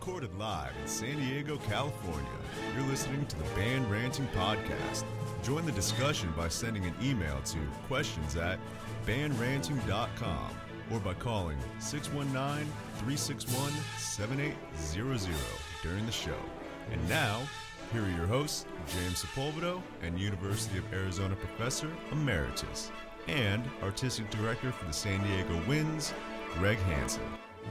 Recorded live in San Diego, California. You're listening to the Band Ranting Podcast. Join the discussion by sending an email to questions@bandranting.com or by calling 619-361-7800 during the show. And now, here are your hosts, James Sepulveda and University of Arizona Professor Emeritus and Artistic Director for the San Diego Winds, Greg Hansen.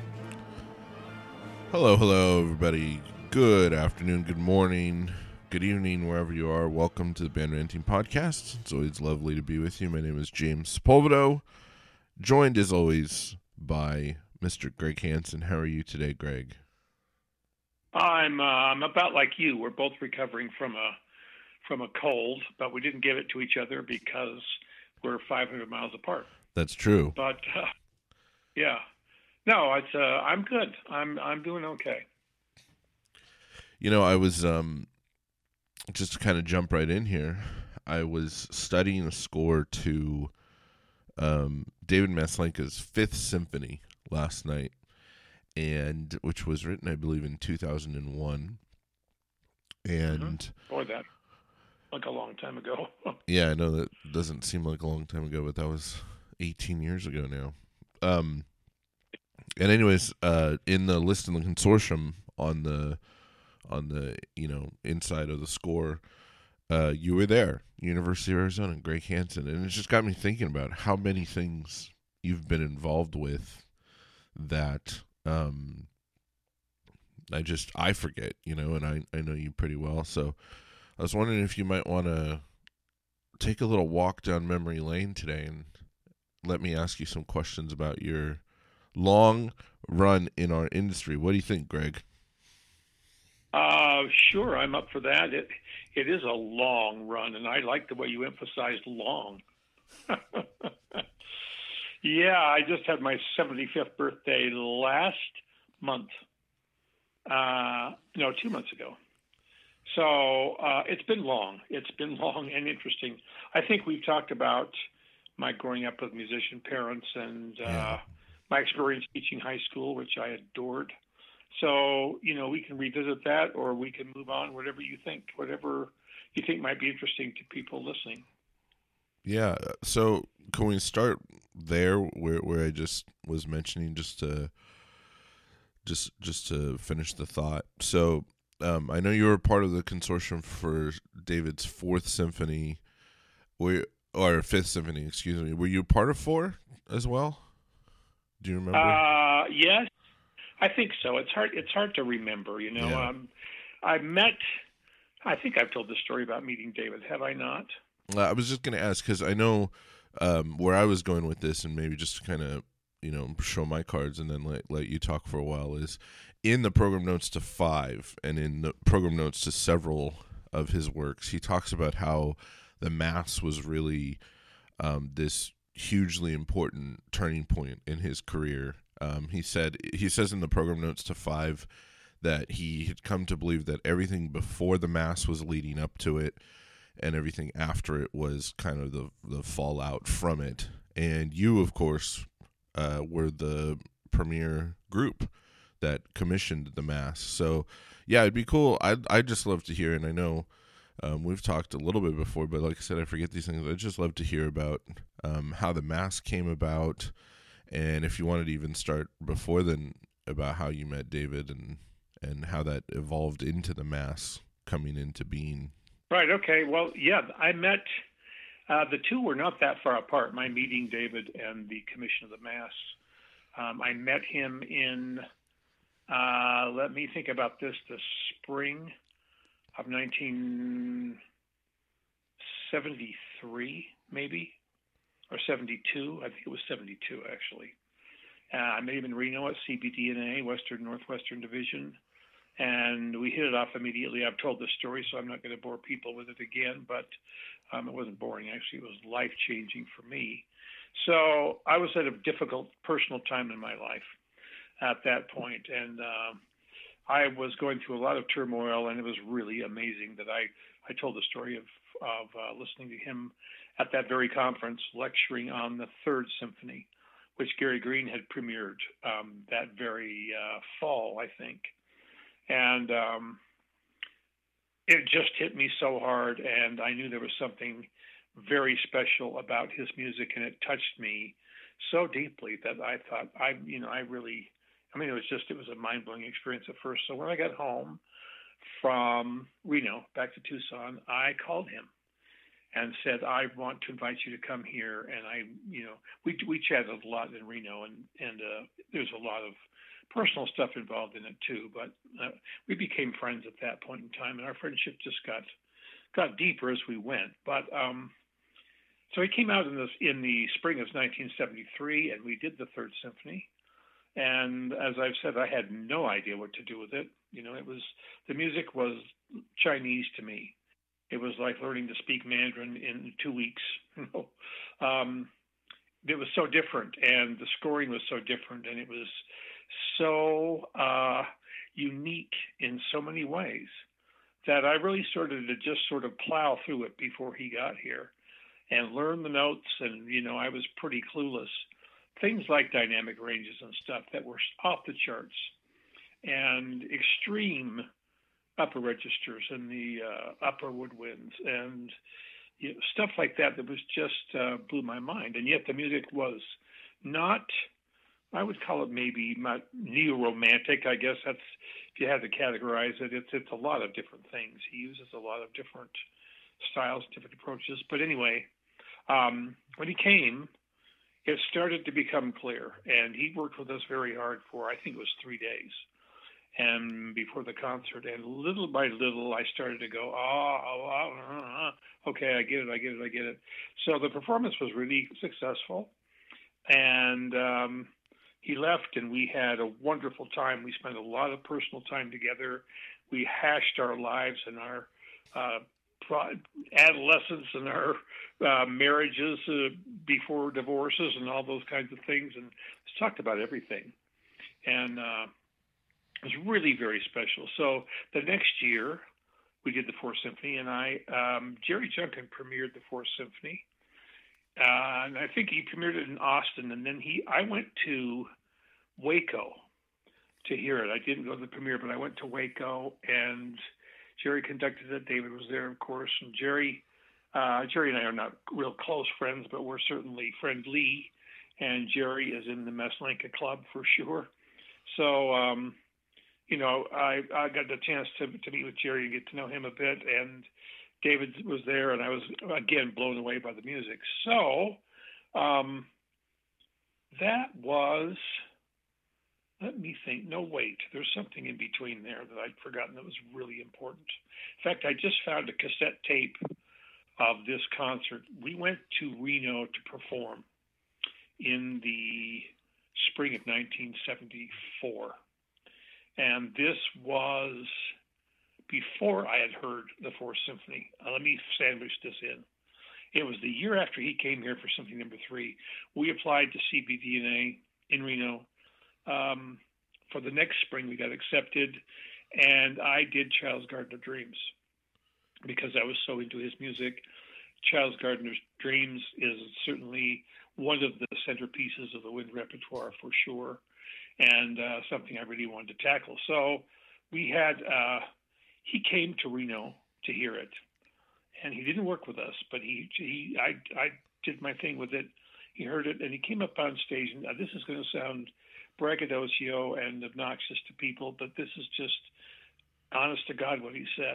Hello, everybody. Good afternoon, good morning, good evening, wherever you are. Welcome to the Band Ranting Podcast. It's always lovely to be with you. My name is James Sepulveda, joined as always by Mr. Greg Hansen. How are you today, Greg? I'm about like you. We're both recovering from a cold, but we didn't give it to each other because we're 500 miles apart. That's true. But yeah. No, it's I'm good. I'm doing okay. You know, I was just to kind of jump right in here. I was studying a score to David Maslenka's Fifth Symphony last night, and which was written, I believe, in 2001. And boy, that like a long time ago. Yeah, I know that doesn't seem like a long time ago, but that was 18 years ago now. And anyways, in the list in the consortium on the inside of the score, you were there, University of Arizona, Greg Hansen, and it just got me thinking about how many things you've been involved with that I forget, and I know you pretty well. So I was wondering if you might want to take a little walk down memory lane today and let me ask you some questions about your long run in our industry. What do you think, Greg? Sure, I'm up for that. It is a long run, and I like the way you emphasized long. Yeah, I just had my 75th birthday last month. 2 months ago. So it's been long. It's been long and interesting. I think we've talked about my growing up with musician parents and my experience teaching high school, which I adored. So, we can revisit that or we can move on, whatever you think might be interesting to people listening. Yeah. So can we start there where I just was mentioning just to finish the thought. So I know you were part of the consortium for David's Fourth Symphony or Fifth Symphony, excuse me. Were you part of 4 as well? Do you remember? Yes, I think so. It's hard to remember, Yeah. I think I've told the story about meeting David, have I not? I was just going to ask, because I know where I was going with this, and maybe just to kind of, show my cards and then let you talk for a while, is in the program notes to 5 and in the program notes to several of his works, he talks about how the Mass was really this hugely important turning point in his career. He says in the program notes to 5 that he had come to believe that everything before the Mass was leading up to it, and everything after it was kind of the fallout from it. And you, of course, were the premier group that commissioned the Mass. So, yeah, it'd be cool. I'd just love to hear, and I know we've talked a little bit before, but like I said, I forget these things. I'd just love to hear about how the Mass came about, and if you wanted to even start before then, about how you met David and how that evolved into the Mass coming into being. Right, okay. Well, yeah, I met, the two were not that far apart, my meeting David and the commission of the Mass. I met him in, let me think about this, the spring of 1973, maybe, or 72. I think it was 72, actually. I met him in Reno at CBDNA, Northwestern Division, and we hit it off immediately. I've told this story, so I'm not going to bore people with it again, but it wasn't boring. Actually, it was life-changing for me. So I was at a difficult personal time in my life at that point, and I was going through a lot of turmoil, and it was really amazing that I told the story of listening to him at that very conference lecturing on the Third Symphony, which Gary Green had premiered that very fall, I think. And it just hit me so hard, and I knew there was something very special about his music, and it touched me so deeply that I thought it was a mind-blowing experience at first. So when I got home from Reno back to Tucson, I called him and said, I want to invite you to come here. And we chatted a lot in Reno, and there's a lot of personal stuff involved in it too. But we became friends at that point in time, and our friendship just got deeper as we went. But so he came out in the spring of 1973, and we did the Third Symphony. And as I've said, I had no idea what to do with it. The music was Chinese to me. It was like learning to speak Mandarin in 2 weeks. It was so different, and the scoring was so different, and it was so unique in so many ways that I really started to just sort of plow through it before he got here and learn the notes. And, I was pretty clueless. Things like dynamic ranges and stuff that were off the charts, and extreme upper registers and the upper woodwinds and stuff like that was just blew my mind. And yet the music was not, I would call it maybe neo-romantic. I guess that's, if you had to categorize it, it's a lot of different things. He uses a lot of different styles, different approaches. But anyway, when he came, it started to become clear, and he worked with us very hard for, I think it was 3 days. And before the concert, and little by little, I started to go, okay, I get it. So the performance was really successful, and he left, and we had a wonderful time. We spent a lot of personal time together. We hashed our lives and our adolescence and our marriages before divorces and all those kinds of things, and just talked about everything. And it was really very special. So the next year, we did the Fourth Symphony, and Jerry Junkin premiered the Fourth Symphony, and I think he premiered it in Austin, and then I went to Waco to hear it. I didn't go to the premiere, but I went to Waco, and Jerry conducted it. David was there, of course, and Jerry and I are not real close friends, but we're certainly friendly, and Jerry is in the Maslanka Club for sure. So, I got the chance to meet with Jerry and get to know him a bit, and David was there, and I was, again, blown away by the music. So that was, let me think, no, wait, there's something in between there that I'd forgotten that was really important. In fact, I just found a cassette tape of this concert. We went to Reno to perform in the spring of 1974. And this was before I had heard the Fourth Symphony. Let me sandwich this in. It was the year after he came here for Symphony Number 3. We applied to CBDNA in Reno. For the next spring, we got accepted, and I did Child's Garden of Dreams because I was so into his music. Child's Garden of Dreams is certainly one of the centerpieces of the wind repertoire for sure, and something I really wanted to tackle. So we had, he came to Reno to hear it, and he didn't work with us, but I did my thing with it. He heard it, and he came up on stage, and this is going to sound braggadocio and obnoxious to people, but this is just honest to God what he said.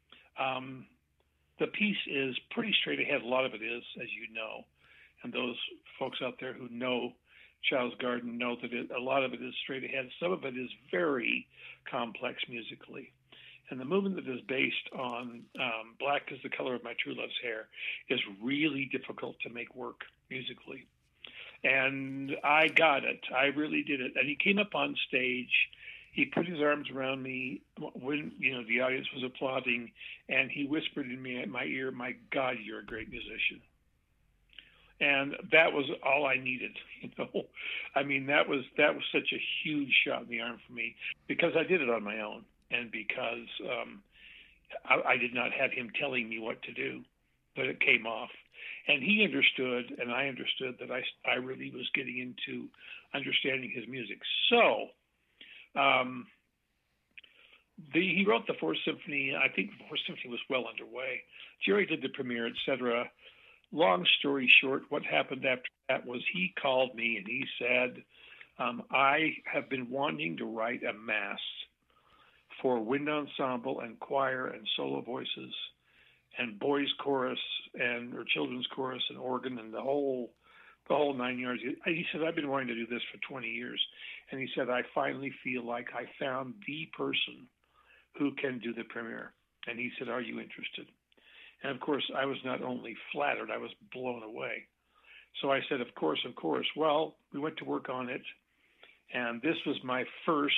The piece is pretty straight ahead. A lot of it is, as you know, and those folks out there who know Child's Garden know that a lot of it is straight ahead. Some of it is very complex musically. And the movement that is based on Black is the Color of My True Love's Hair is really difficult to make work musically. And I got it. I really did it. And he came up on stage. He put his arms around me when, the audience was applauding, and he whispered in my ear, "My God, you're a great musician." And that was all I needed, I mean, that was such a huge shot in the arm for me because I did it on my own, and because I did not have him telling me what to do, but it came off. And he understood, and I understood that I really was getting into understanding his music. So he wrote the Fourth Symphony. I think the Fourth Symphony was well underway. Jerry did the premiere, etc. Long story short, what happened after that was he called me and he said, I have been wanting to write a mass for wind ensemble and choir and solo voices and boys chorus or children's chorus and organ and the whole 9 yards. He said, I've been wanting to do this for 20 years. And he said, I finally feel like I found the person who can do the premiere. And he said, are you interested? And of course, I was not only flattered, I was blown away. So I said, of course, of course. Well, we went to work on it. And this was my first,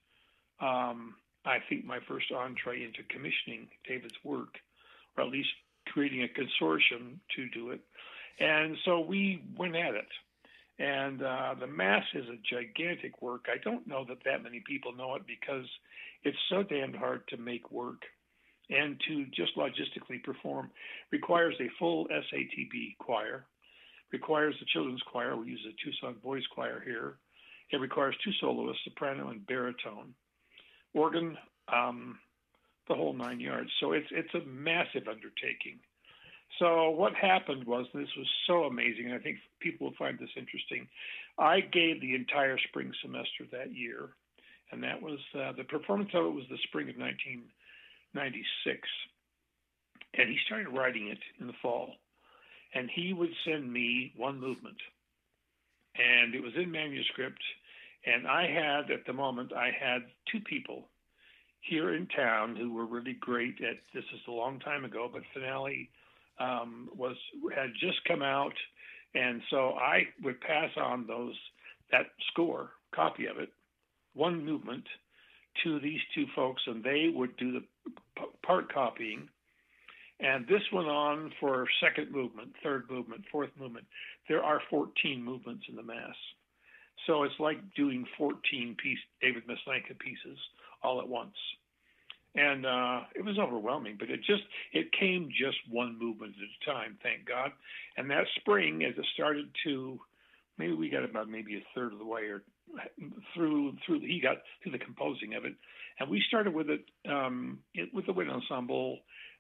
I think my first entree into commissioning David's work, or at least creating a consortium to do it. And so we went at it. And the Mass is a gigantic work. I don't know that many people know it because it's so damned hard to make work and to just logistically perform. Requires a full SATB choir, requires a children's choir. We use a two-song boys choir here. It requires two soloists, soprano and baritone, organ, the whole 9 yards. So it's a massive undertaking. So what happened was, and this was so amazing, and I think people will find this interesting, I gave the entire spring semester that year, and that was, the performance of it was the spring of 1996. And he started writing it in the fall. And he would send me one movement. And it was in manuscript. And I had, at the moment, two people here in town who were really great at, this is a long time ago, but Finale had just come out, and so I would pass on that score copy of it, one movement, to these two folks, and they would do the part copying. And this went on for second movement, third movement, fourth movement. There are 14 movements in the Mass, so it's like doing 14 David Maslanka pieces all at once. And it was overwhelming, but it came just one movement at a time, thank God. And that spring, as it started to, maybe we got about maybe a third of the way, or he got through the composing of it, and we started with it with the wind ensemble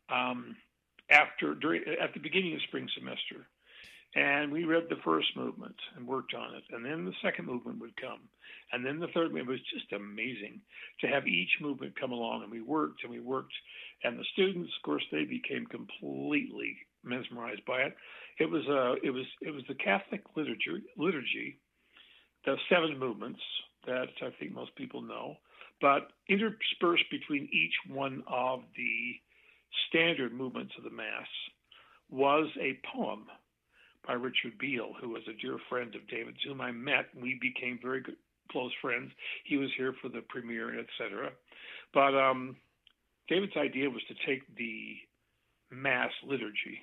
at the beginning of spring semester. And we read the first movement and worked on it. And then the second movement would come. And then the third movement. It was just amazing to have each movement come along. And we worked. And the students, of course, they became completely mesmerized by it. It was the Catholic liturgy, the 7 movements that I think most people know, but interspersed between each one of the standard movements of the Mass was a poem by Richard Beale, who was a dear friend of David's, whom I met. We became very good, close friends. He was here for the premiere, etc. But David's idea was to take the Mass liturgy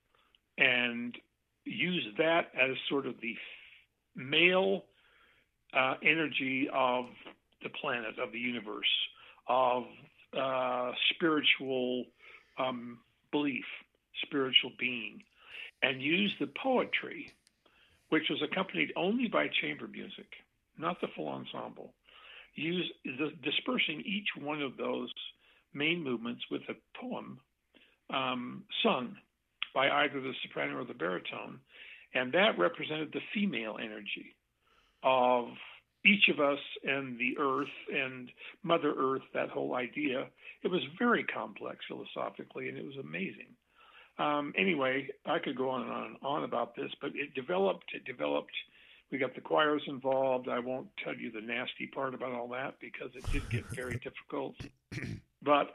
and use that as sort of the male energy of the planet, of the universe, of spiritual belief, spiritual being, and use the poetry, which was accompanied only by chamber music, not the full ensemble, dispersing each one of those main movements with a poem sung by either the soprano or the baritone, and that represented the female energy of each of us and the earth and Mother Earth, that whole idea. It was very complex philosophically, and it was amazing. Anyway, I could go on and on about this, but it developed. We got the choirs involved. I won't tell you the nasty part about all that because it did get very difficult. But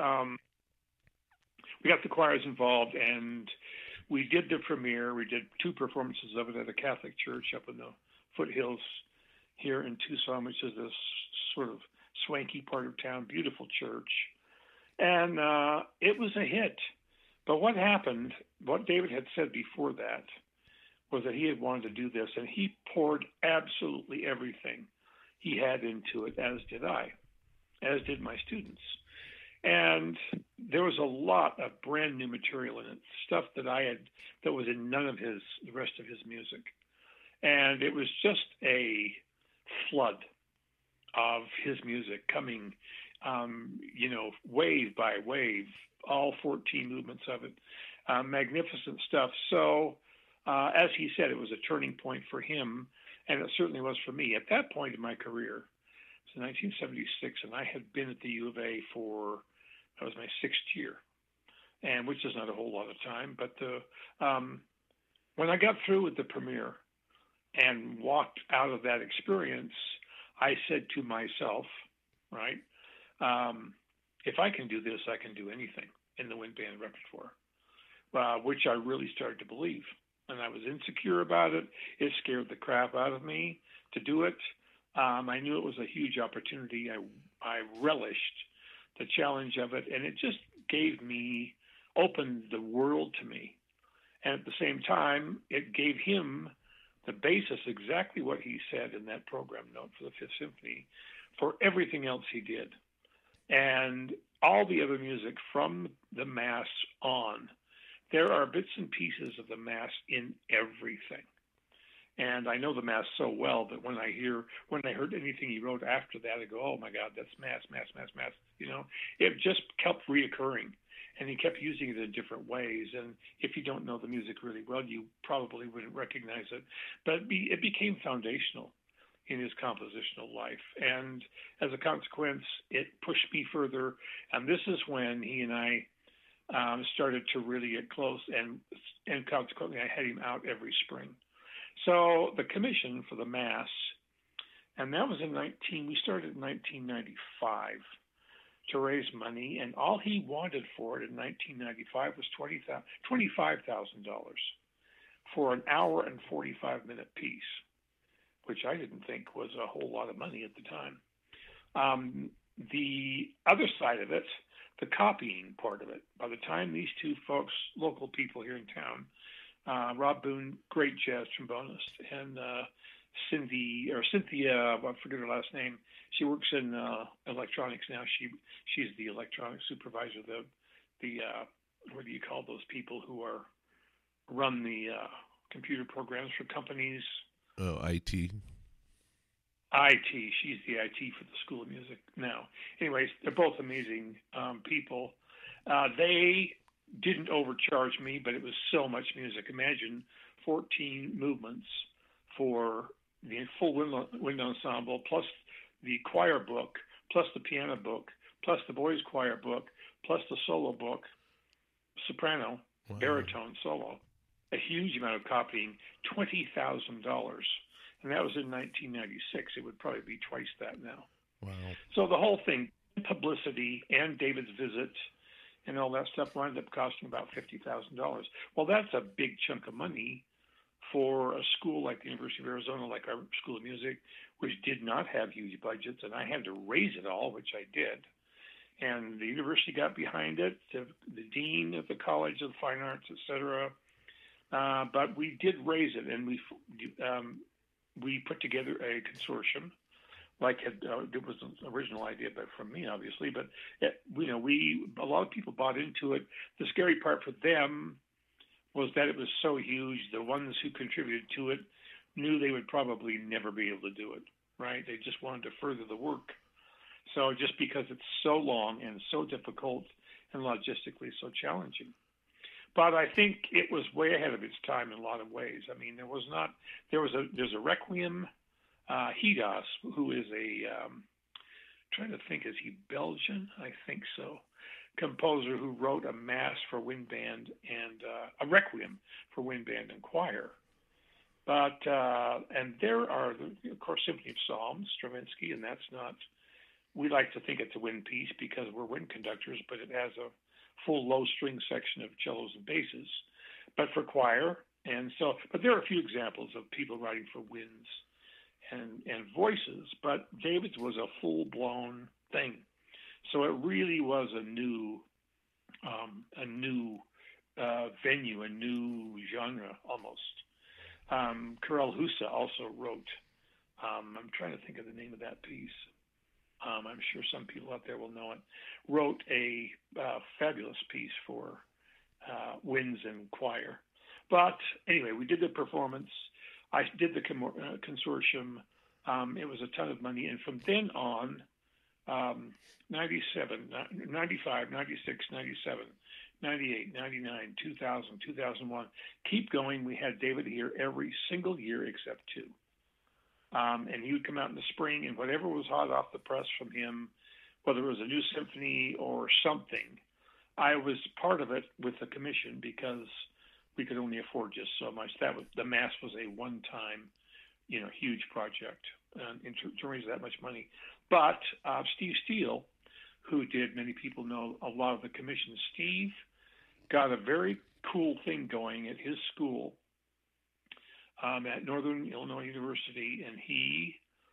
we got the choirs involved, and we did the premiere. We did 2 performances of it at a Catholic church up in the foothills here in Tucson, which is this sort of swanky part of town, beautiful church. And it was a hit. But what happened, what David had said before that, was that he had wanted to do this, and he poured absolutely everything he had into it, as did I, as did my students. And there was a lot of brand new material in it, stuff that was in none of the rest of his music. And it was just a flood of his music coming wave by wave, all 14 movements of it. Magnificent stuff. So, as he said, it was a turning point for him, and it certainly was for me. At that point in my career, it was 1976, and I had been at the U of A that was my 6th year, and which is not a whole lot of time. But when I got through with the premiere and walked out of that experience, I said to myself, right, if I can do this, I can do anything in the wind band repertoire, which I really started to believe. And I was insecure about it. It scared the crap out of me to do it. I knew it was a huge opportunity. I relished the challenge of it, and it just opened the world to me. And at the same time, it gave him the basis, exactly what he said in that program note for the Fifth Symphony, for everything else he did. And all the other music from the Mass on, there are bits and pieces of the Mass in everything. And I know the Mass so well that when I heard anything he wrote after that, I go, oh my God, that's Mass. It just kept reoccurring. And he kept using it in different ways. And if you don't know the music really well, you probably wouldn't recognize it. But it became foundational in his compositional life. And as a consequence, it pushed me further. And this is when he and I started to really get close. And consequently, I had him out every spring. So the commission for the Mass, and that was we started in 1995. To raise money, and all he wanted for it in 1995 was $25,000 for an hour and 45-minute piece, which I didn't think was a whole lot of money at the time. The other side of it, the copying part of it, by the time these two folks, local people here in town, Rob Boone, great jazz trombonist, and Cynthia, I forget her last name. She works in electronics now. She's the electronics supervisor. The what do you call those people who run the computer programs for companies? Oh, IT. IT. She's the IT for the School of Music now. Anyways, they're both amazing people. They didn't overcharge me, but it was so much music. Imagine 14 movements for the full wind ensemble, plus the choir book, plus the piano book, plus the boys' choir book, plus the solo book, soprano, wow, baritone solo. A huge amount of copying, $20,000. And that was in 1996. It would probably be twice that now. Wow. So the whole thing, publicity and David's visit and all that stuff wound up costing about $50,000. Well, that's a big chunk of money for a school like the University of Arizona, like our School of Music, which did not have huge budgets, and I had to raise it all, which I did. And the university got behind it, the dean of the College of Fine Arts, et cetera. But we did raise it, and we put together a consortium. It was an original idea, but from me, obviously. But a lot of people bought into it. The scary part for them was that it was so huge. The ones who contributed to it knew they would probably never be able to do it, right? They just wanted to further the work. So just because it's so long and so difficult and logistically so challenging. But I think it was way ahead of its time in a lot of ways. I mean, there's a Requiem, Hidas, who is trying to think, is he Belgian? I think so. Composer who wrote a Mass for wind band and a Requiem for wind band and choir. But and there are, of course, Symphony of Psalms, Stravinsky, and that's not. We like to think it's a wind piece because we're wind conductors, but it has a full low string section of cellos and basses. But for choir, but there are a few examples of people writing for winds and voices. But David's was a full blown thing. So it really was a new venue, a new genre almost. Karel Husa also wrote, I'm trying to think of the name of that piece. I'm sure some people out there will know it, wrote a fabulous piece for winds and choir. But anyway, we did the performance. I did the consortium. It was a ton of money. And from then on, 97, 95, 96, 97, 98, 99, 2000, 2001. Keep going. We had David here every single year except two. And he would come out in the spring, and whatever was hot off the press from him, whether it was a new symphony or something, I was part of it with the commission because we could only afford just so much. The Mass was a one-time, huge project in to raise that much money. But Steve Steele, who many people know a lot of the commission, Steve got a very cool thing going at his school at Northern Illinois University, and he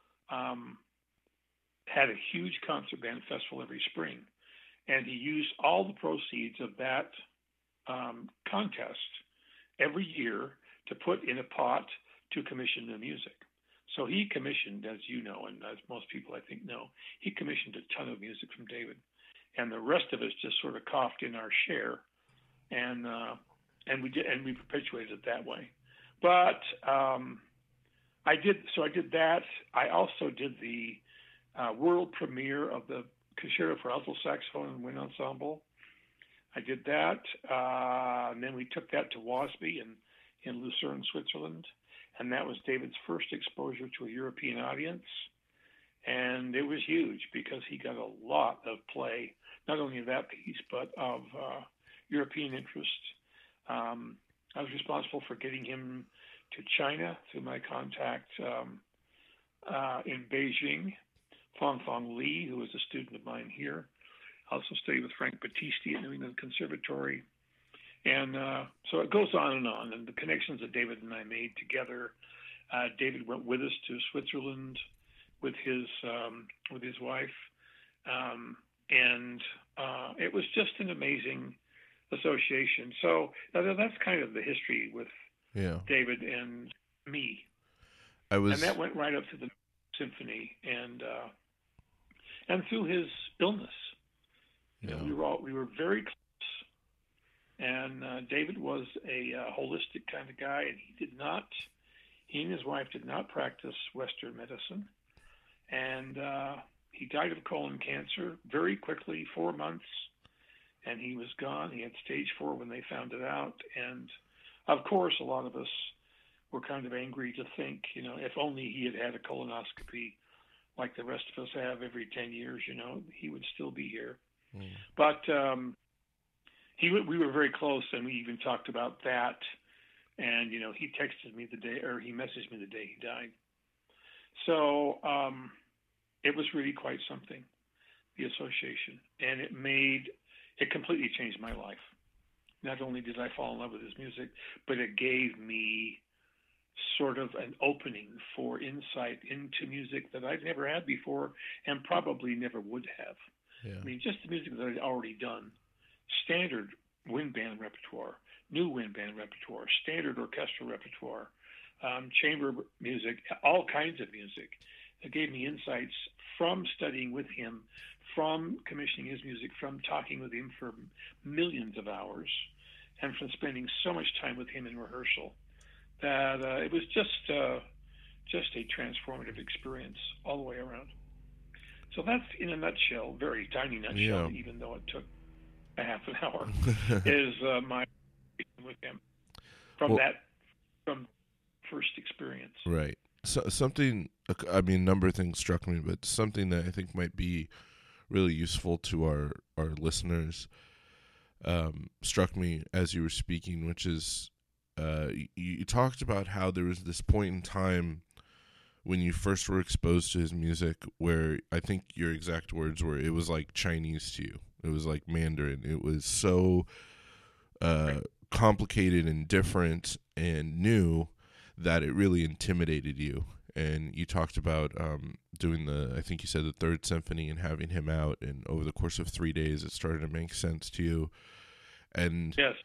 had a huge concert band festival every spring, and he used all the proceeds of that contest every year to put in a pot to commission the music. So he commissioned, as you know, and as most people I think know, he commissioned a ton of music from David, and the rest of us just sort of coughed in our share, and we perpetuated it that way. But I did that. I also did the world premiere of the Concerto for Alto Saxophone and Wind Ensemble. I did that, and then we took that to WASB in Lucerne, Switzerland, and that was David's first exposure to a European audience, and it was huge because he got a lot of play, not only of that piece, but of European interest. I was responsible for getting him to China through my contact in Beijing. Fang Li, who was a student of mine here. I also studied with Frank Battisti at New England Conservatory. And so it goes on, and the connections that David and I made together. David went with us to Switzerland with his wife, and it was just an amazing association. So that's kind of the history with David and me. And that went right up to the symphony and through his illness. We were very close. And David was a holistic kind of guy, and he and his wife did not practice Western medicine. And he died of colon cancer very quickly, 4 months, and he was gone. He had stage 4 when they found it out. And, of course, a lot of us were kind of angry to think, if only he had had a colonoscopy like the rest of us have every 10 years, he would still be here. Mm. But we were very close, and we even talked about that. And, he texted me he messaged me the day he died. So it was really quite something, the association. And it completely changed my life. Not only did I fall in love with his music, but it gave me sort of an opening for insight into music that I'd never had before and probably never would have. Yeah. I mean, just the music that I'd already done, standard wind band repertoire, new wind band repertoire, standard orchestral repertoire, chamber music, all kinds of music. It gave me insights from studying with him, from commissioning his music, from talking with him for millions of hours, and from spending so much time with him in rehearsal, that it was just a transformative experience all the way around. So that's, in a nutshell, very tiny nutshell, even though it took a half an hour, is my with him from first experience. Right. So something, a number of things struck me, but something that I think might be really useful to our listeners struck me as you were speaking, which is you talked about how there was this point in time when you first were exposed to his music where I think your exact words were, it was like Chinese to you. It was like Mandarin. It was so complicated and different and new that it really intimidated you. And you talked about doing I think you said the Third Symphony and having him out, and over the course of 3 days it started to make sense to you. And yes.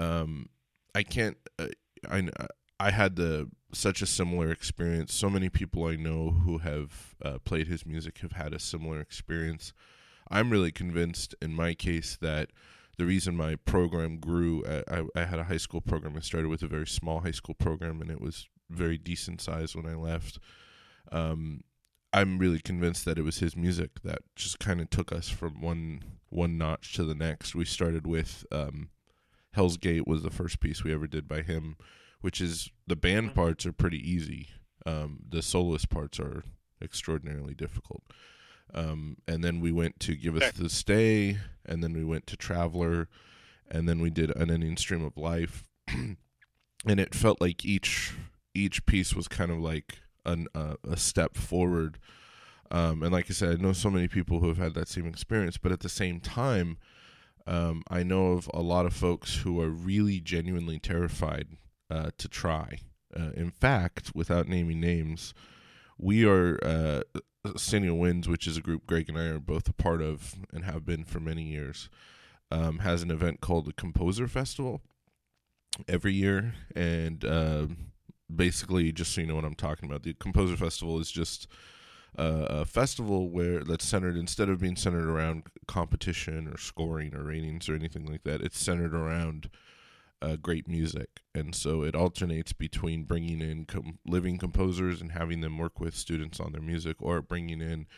I had such a similar experience. So many people I know who have played his music have had a similar experience. I'm really convinced in my case that the reason my program grew, I had a high school program. I started with a very small high school program, and it was very decent size when I left. I'm really convinced that it was his music that just kind of took us from one notch to the next. We started with Hell's Gate was the first piece we ever did by him, which is the band parts are pretty easy. The soloist parts are extraordinarily difficult. And then we went to Give Us the Stay, and then we went to Traveler, and then we did Unending Stream of Life. And it felt like each piece was kind of like a step forward. And like I said, I know so many people who have had that same experience, but at the same time, I know of a lot of folks who are really genuinely terrified to try. In fact, without naming names, we are Senior Winds, which is a group Greg and I are both a part of and have been for many years, has an event called the Composer Festival every year. And basically, just so you know what I'm talking about, the Composer Festival is just a festival that's centered, instead of being centered around competition or scoring or ratings or anything like that, it's centered around great music. And so it alternates between bringing in living composers and having them work with students on their music, or bringing in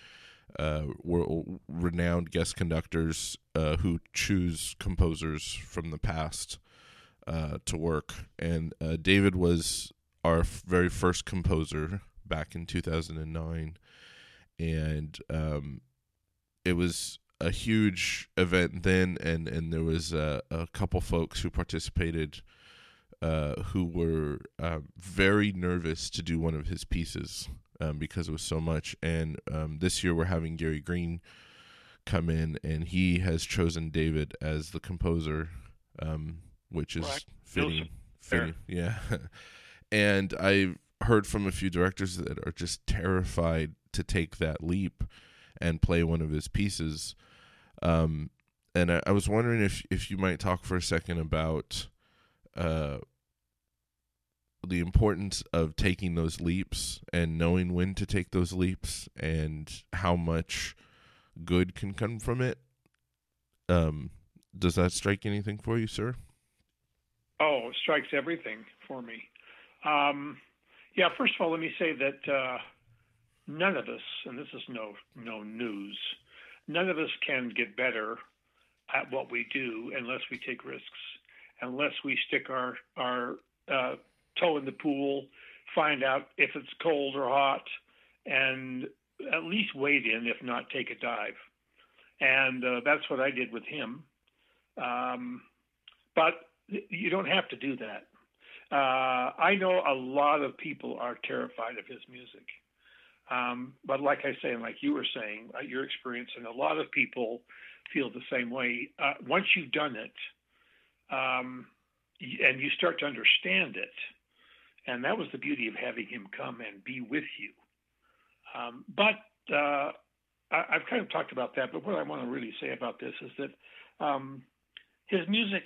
renowned guest conductors who choose composers from the past to work. And David was our very first composer back in 2009. And it was a huge event then, and there was a couple folks who participated who were very nervous to do one of his pieces because it was so much. And this year we're having Gary Green come in, and he has chosen David as the composer, which is fitting. Yeah. And I heard from a few directors that are just terrified to take that leap and play one of his pieces. And I was wondering if you might talk for a second about the importance of taking those leaps and knowing when to take those leaps and how much good can come from it. Does that strike anything for you, sir? Oh, it strikes everything for me. Yeah, first of all, let me say that none of us, and this is no news, none of us can get better at what we do unless we take risks, unless we stick our toe in the pool, find out if it's cold or hot, and at least wade in, if not take a dive. And that's what I did with him. But you don't have to do that. I know a lot of people are terrified of his music. But like I say, and like you were saying, your experience, and a lot of people feel the same way. Once you've done it, and you start to understand it, and that was the beauty of having him come and be with you. But I've kind of talked about that, but what I want to really say about this is that his music,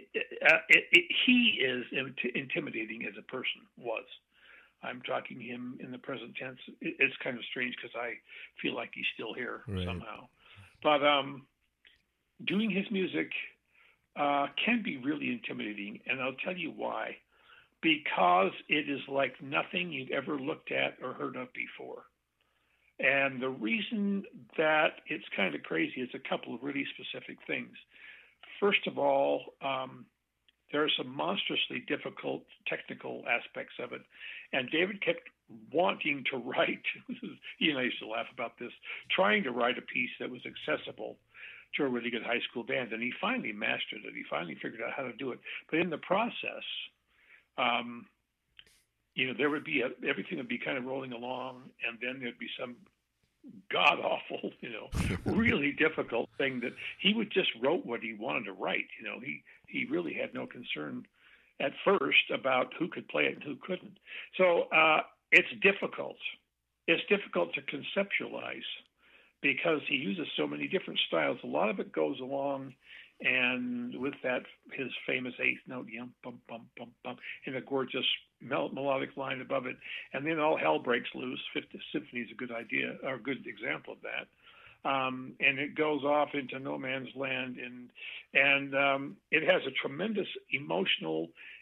he is intimidating as a person, was. I'm talking him in the present tense. It's kind of strange because I feel like he's still here somehow. But doing his music can be really intimidating, and I'll tell you why. Because it is like nothing you've ever looked at or heard of before. And the reason that it's kind of crazy is a couple of really specific things. First of all, there are some monstrously difficult technical aspects of it. And David kept wanting to write, he and I used to laugh about this, trying to write a piece that was accessible to a really good high school band. And he finally mastered it. He finally figured out how to do it. But in the process, there would be everything would be kind of rolling along, and then there'd be some god awful, really difficult thing that he would just wrote what he wanted to write. He really had no concern at first about who could play it and who couldn't. So it's difficult. It's difficult to conceptualize because he uses so many different styles. A lot of it goes along, and with that, his famous eighth note, yum, bum, bum, bum, bum, in a gorgeous melodic line above it, and then all hell breaks loose. Fifth Symphony is a good idea, or a good example of that. And it goes off into no man's land, and it has a tremendous emotional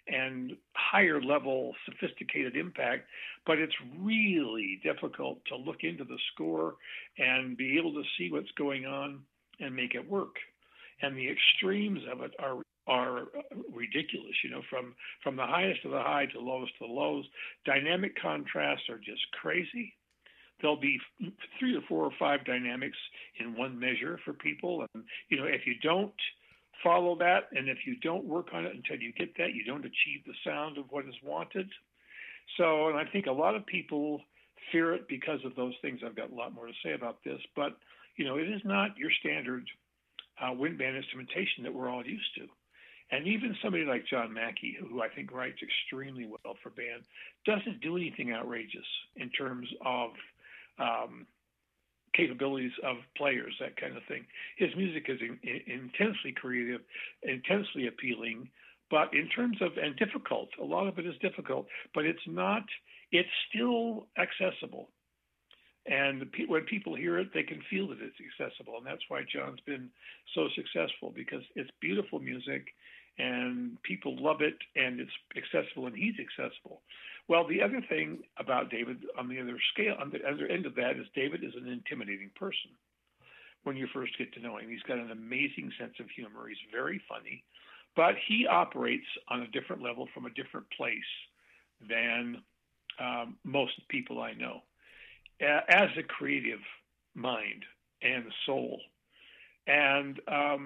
and higher level sophisticated impact, but it's really difficult to look into the score and be able to see what's going on and make it work. And the extremes of it are ridiculous, from the highest of the high to the lowest of the lows. Dynamic contrasts are just crazy. There'll be 3 or 4 or 5 dynamics in one measure for people. And, if you don't follow that and if you don't work on it until you get that, you don't achieve the sound of what is wanted. So, and I think a lot of people fear it because of those things. I've got a lot more to say about this, but, it is not your standard wind band instrumentation that we're all used to. And even somebody like John Mackey, who I think writes extremely well for band, doesn't do anything outrageous in terms of capabilities of players, that kind of thing. His music is intensely creative, intensely appealing, but in terms of, and difficult, a lot of it is difficult, but it's still accessible. And when people hear it, they can feel that it's accessible. And that's why John's been so successful, because it's beautiful music and people love it and it's accessible and he's accessible. Well, the other thing about David on the other end of that is David is an intimidating person when you first get to know him. He's got an amazing sense of humor. He's very funny, but he operates on a different level from a different place than most people I know. As a creative mind and soul. And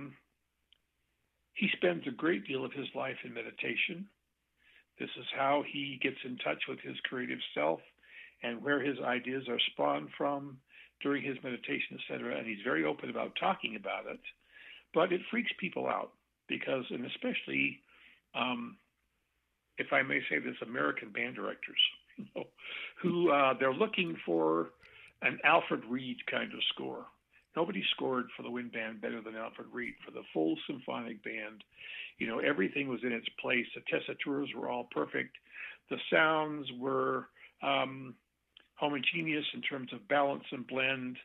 he spends a great deal of his life in meditation. This is how he gets in touch with his creative self and where his ideas are spawned from during his meditation, etc. And he's very open about talking about it. But it freaks people out because, and especially, if I may say this, American band directors, who they're looking for an Alfred Reed kind of score. Nobody scored for the wind band better than Alfred Reed for the full symphonic band. Everything was in its place. The tessituras were all perfect. The sounds were homogeneous in terms of balance and blend.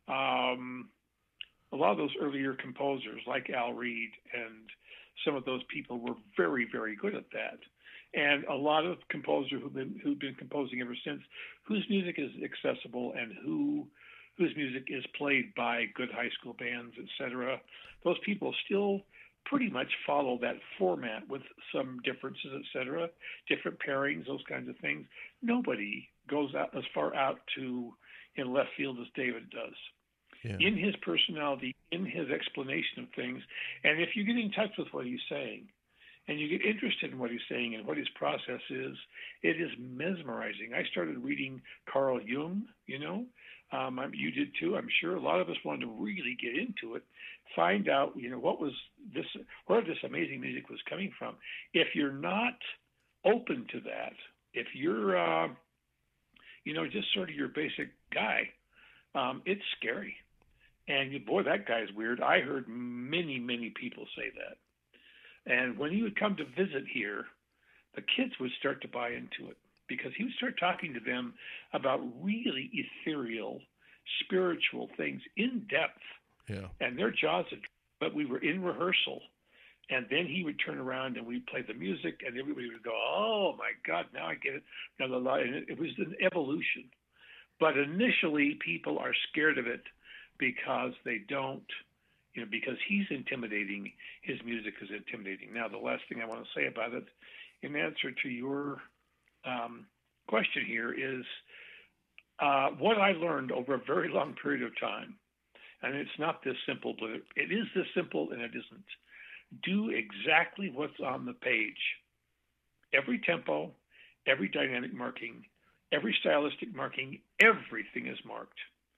A lot of those earlier composers like Al Reed and some of those people were very, very good at that. And a lot of composers who've been composing ever since, whose music is accessible and whose music is played by good high school bands, etc. Those people still pretty much follow that format with some differences, etc., different pairings, those kinds of things. Nobody goes out as far out in left field as David does. Yeah. In his personality, in his explanation of things, and if you get in touch with what he's saying, and you get interested in what he's saying and what his process is, it is mesmerizing. I started reading Carl Jung, you did too, I'm sure. A lot of us wanted to really get into it, find out, what was this, where this amazing music was coming from. If you're not open to that, if you're, just sort of your basic guy, it's scary. And boy, that guy's weird. I heard many, many people say that. And when he would come to visit here, the kids would start to buy into it because he would start talking to them about really ethereal, spiritual things in depth. Yeah. And their jaws had, but we were in rehearsal. And then he would turn around and we'd play the music and everybody would go, oh my God, now I get it. And it was an evolution. But initially people are scared of it because they don't, because he's intimidating, his music is intimidating. Now, the last thing I want to say about it, in answer to your question here, is what I learned over a very long period of time, and it's not this simple, but it is this simple and it isn't. Do exactly what's on the page. Every tempo, every dynamic marking, every stylistic marking, everything is marked.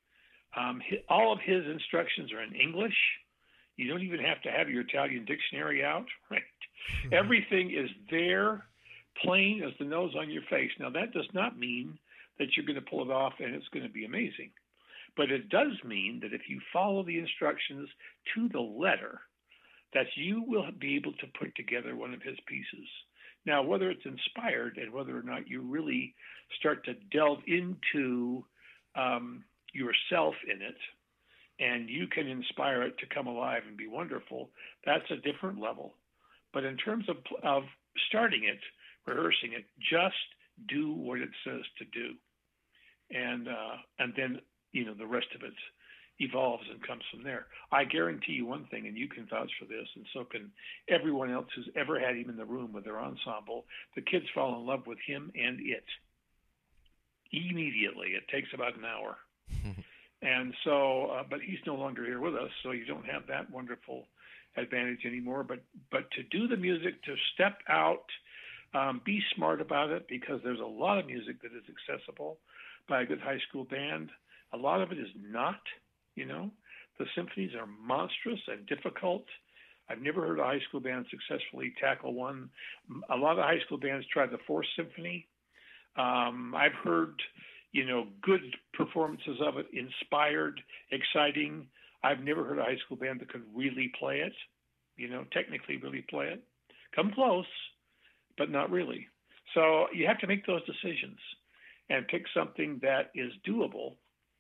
All of his instructions are in English. You don't even have to have your Italian dictionary out, right? Mm-hmm. Everything is there, plain as the nose on your face. Now, that does not mean that you're going to pull it off and it's going to be amazing. But it does mean that if you follow the instructions to the letter, that you will be able to put together one of his pieces. Now, whether it's inspired and whether or not you really start to delve into yourself in it, and you can inspire it to come alive and be wonderful, that's a different level. But in terms of starting it, rehearsing it, just do what it says to do, and then the rest of it evolves and comes from there. I guarantee you one thing, and you can vouch for this, and so can everyone else who's ever had him in the room with their ensemble. The kids fall in love with him and it immediately. It takes about an hour. And so, but he's no longer here with us, so you don't have that wonderful advantage anymore. But to do the music, to step out, be smart about it, because there's a lot of music that is accessible by a good high school band. A lot of it is not. The symphonies are monstrous and difficult. I've never heard a high school band successfully tackle one. A lot of high school bands try the Fourth Symphony. I've heard, good performances of it, inspired, exciting. I've never heard a high school band that could really play it, technically really play it. Come close, but not really. So you have to make those decisions and pick something that is doable.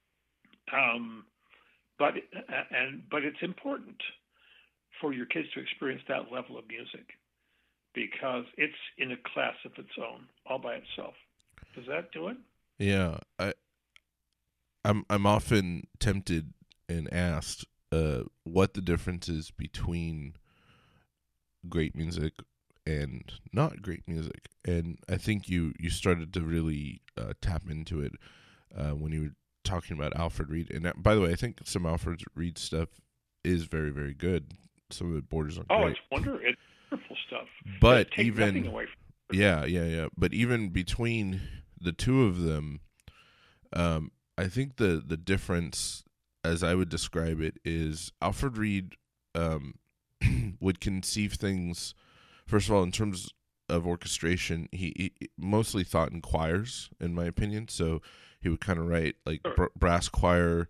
But it's important for your kids to experience that level of music, because it's in a class of its own, all by itself. Does that do it? Yeah, I'm often tempted and asked what the difference is between great music and not great music, and I think you started to really tap into it when you were talking about Alfred Reed. And by the way, I think some Alfred Reed stuff is very, very good. Some of it borders on great. It's wonderful stuff. But take even nothing away from it. yeah. But even between the two of them, I think the difference, as I would describe it, is Alfred Reed would conceive things. First of all, in terms of orchestration, he mostly thought in choirs, in my opinion. So he would kind of write like brass choir,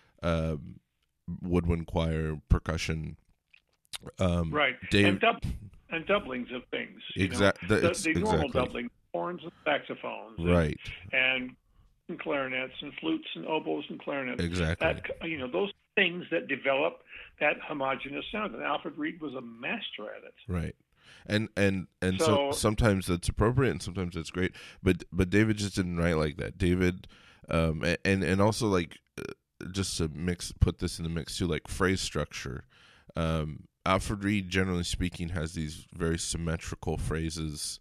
woodwind choir, percussion. Right. And doublings of things. Exactly. The normal doubling, horns and saxophones. Right. And clarinets and flutes and oboes and clarinets. Exactly. Those things that develop that homogeneous sound. And Alfred Reed was a master at it. Right. And so sometimes that's appropriate and sometimes that's great, but David just didn't write like that. David, and also like just to put this in the mix too, like phrase structure. Alfred Reed, generally speaking, has these very symmetrical phrases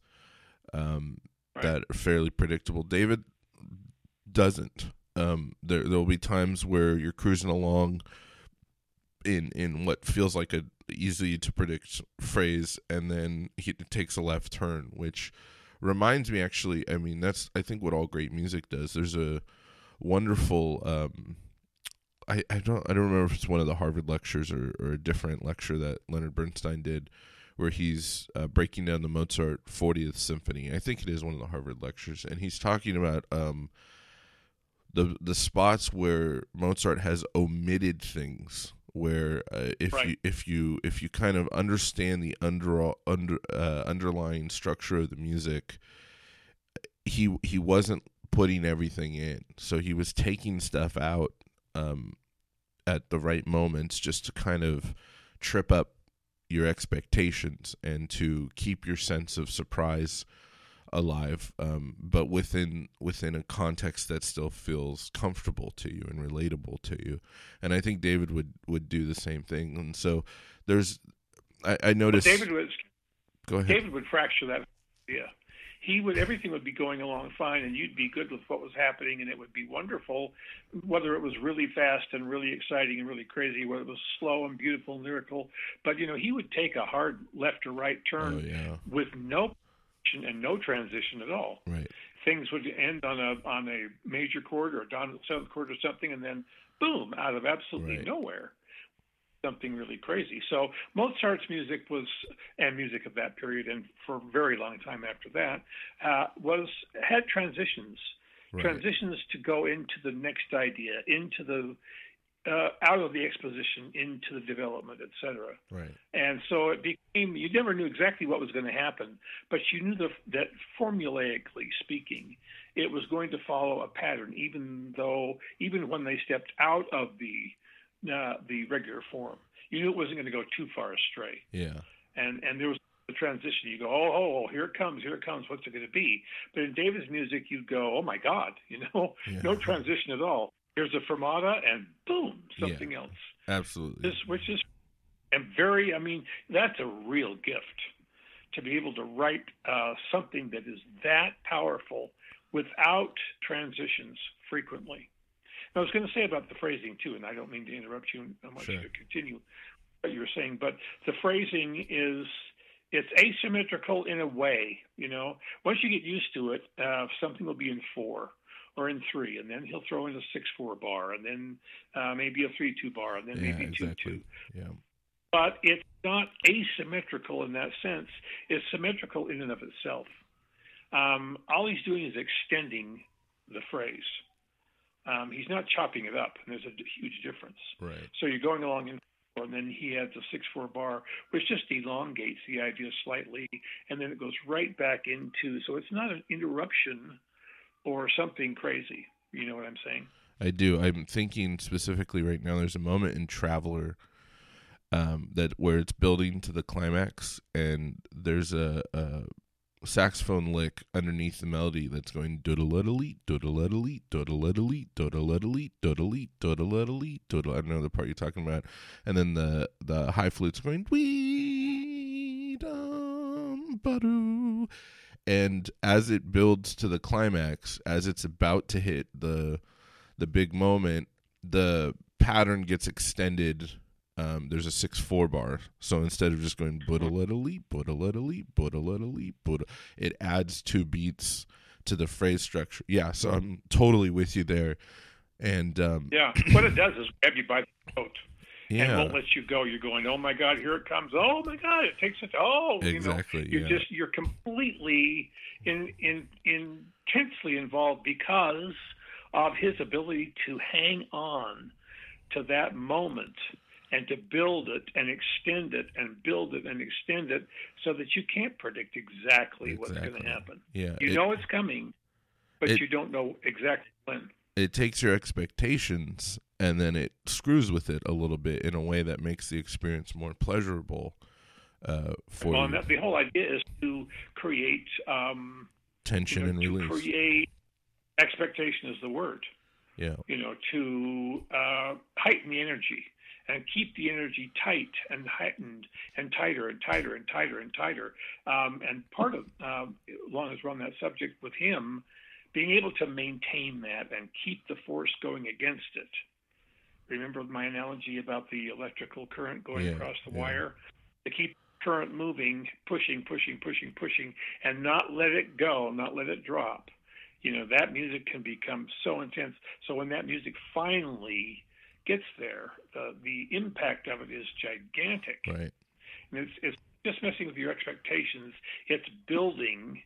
that are fairly predictable. David doesn't. There'll be times where you're cruising along in what feels like a easy to predict phrase, and then he takes a left turn, which reminds me, actually, I mean, that's, I think, what all great music does. There's a wonderful I don't remember if it's one of the Harvard lectures or a different lecture that Leonard Bernstein did, where he's breaking down the Mozart 40th Symphony. I think it is one of the Harvard lectures, and he's talking about the spots where Mozart has omitted things. Where if you kind of understand the underlying structure of the music, he wasn't putting everything in, so he was taking stuff out at the right moments just to kind of trip up your expectations and to keep your sense of surprise alive, but within a context that still feels comfortable to you and relatable to you. And I think David would do the same thing. And so I noticed David would fracture that idea. Everything would be going along fine, and you'd be good with what was happening, and it would be wonderful, whether it was really fast and really exciting and really crazy, whether it was slow and beautiful and lyrical. But he would take a hard left or right turn with no and no transition at all. Right. Things would end on a major chord or a dominant seventh chord or something, and then boom, out of absolutely nowhere, something really crazy. So Mozart's music and music of that period, and for a very long time after that, had transitions, transitions to go into the next idea, into the out of the exposition into the development, etc. Right. And so it became, you never knew exactly what was going to happen, but you knew that formulaically speaking, it was going to follow a pattern, even when they stepped out of the regular form. You knew it wasn't going to go too far astray. Yeah. And there was a transition. You go, oh, here it comes, what's it going to be? But in David's music, you go, oh my God, no transition at all. Here's a fermata, and boom, something else. Absolutely. Which is, that's a real gift to be able to write something that is that powerful without transitions frequently. I was going to say about the phrasing too, and I don't mean to interrupt you. I want you to continue what you were saying, but the phrasing it's asymmetrical in a way. Once you get used to it, something will be in 4 or in 3, and then he'll throw in a 6/4 bar, and then maybe a 3/2 bar, and then maybe 2/2. Yeah. But it's not asymmetrical in that sense. It's symmetrical in and of itself. All he's doing is extending the phrase. He's not chopping it up, and there's a huge difference. Right. So you're going along in 4, and then he adds a 6/4 bar, which just elongates the idea slightly, and then it goes right back into. So it's not an interruption or something crazy. You know what I'm saying? I do. I'm thinking specifically right now. There's a moment in Traveler where it's building to the climax, and there's a saxophone lick underneath the melody that's going doodle-liddly, doodle-liddly, doodle-liddly, doodle-liddly, doodle-ly, doodle-liddly, doodle. I don't know the part you're talking about. And then the high flute's going wee dum ba-doo. And as it builds to the climax, as it's about to hit the big moment, the pattern gets extended. There's a 6/4 bar, so instead of just going buddle-liddly, buddle-liddly, buddle-liddly, buddle, it adds 2 beats to the phrase structure. Yeah, so I'm totally with you there. And what it does is grab you by the throat and won't let you go. You're going, oh my God, here it comes. Oh my God, it takes it. Oh, exactly. You're completely intensely involved because of his ability to hang on to that moment and to build it and extend it and build it and extend it so that you can't predict exactly what's going to happen. Yeah, you know it's coming, but you don't know exactly when. It takes your expectations and then it screws with it a little bit in a way that makes the experience more pleasurable for you. And the whole idea is to create tension and release. To create expectation is the word. Yeah. To heighten the energy and keep the energy tight and heightened and tighter and tighter and tighter and tighter. And part of, long as we're on that subject with him, being able to maintain that and keep the force going against it. Remember my analogy about the electrical current going across the wire? To keep the current moving, pushing, and not let it go, not let it drop. That music can become so intense. So when that music finally gets there, the impact of it is gigantic. Right. And it's just messing with your expectations. It's building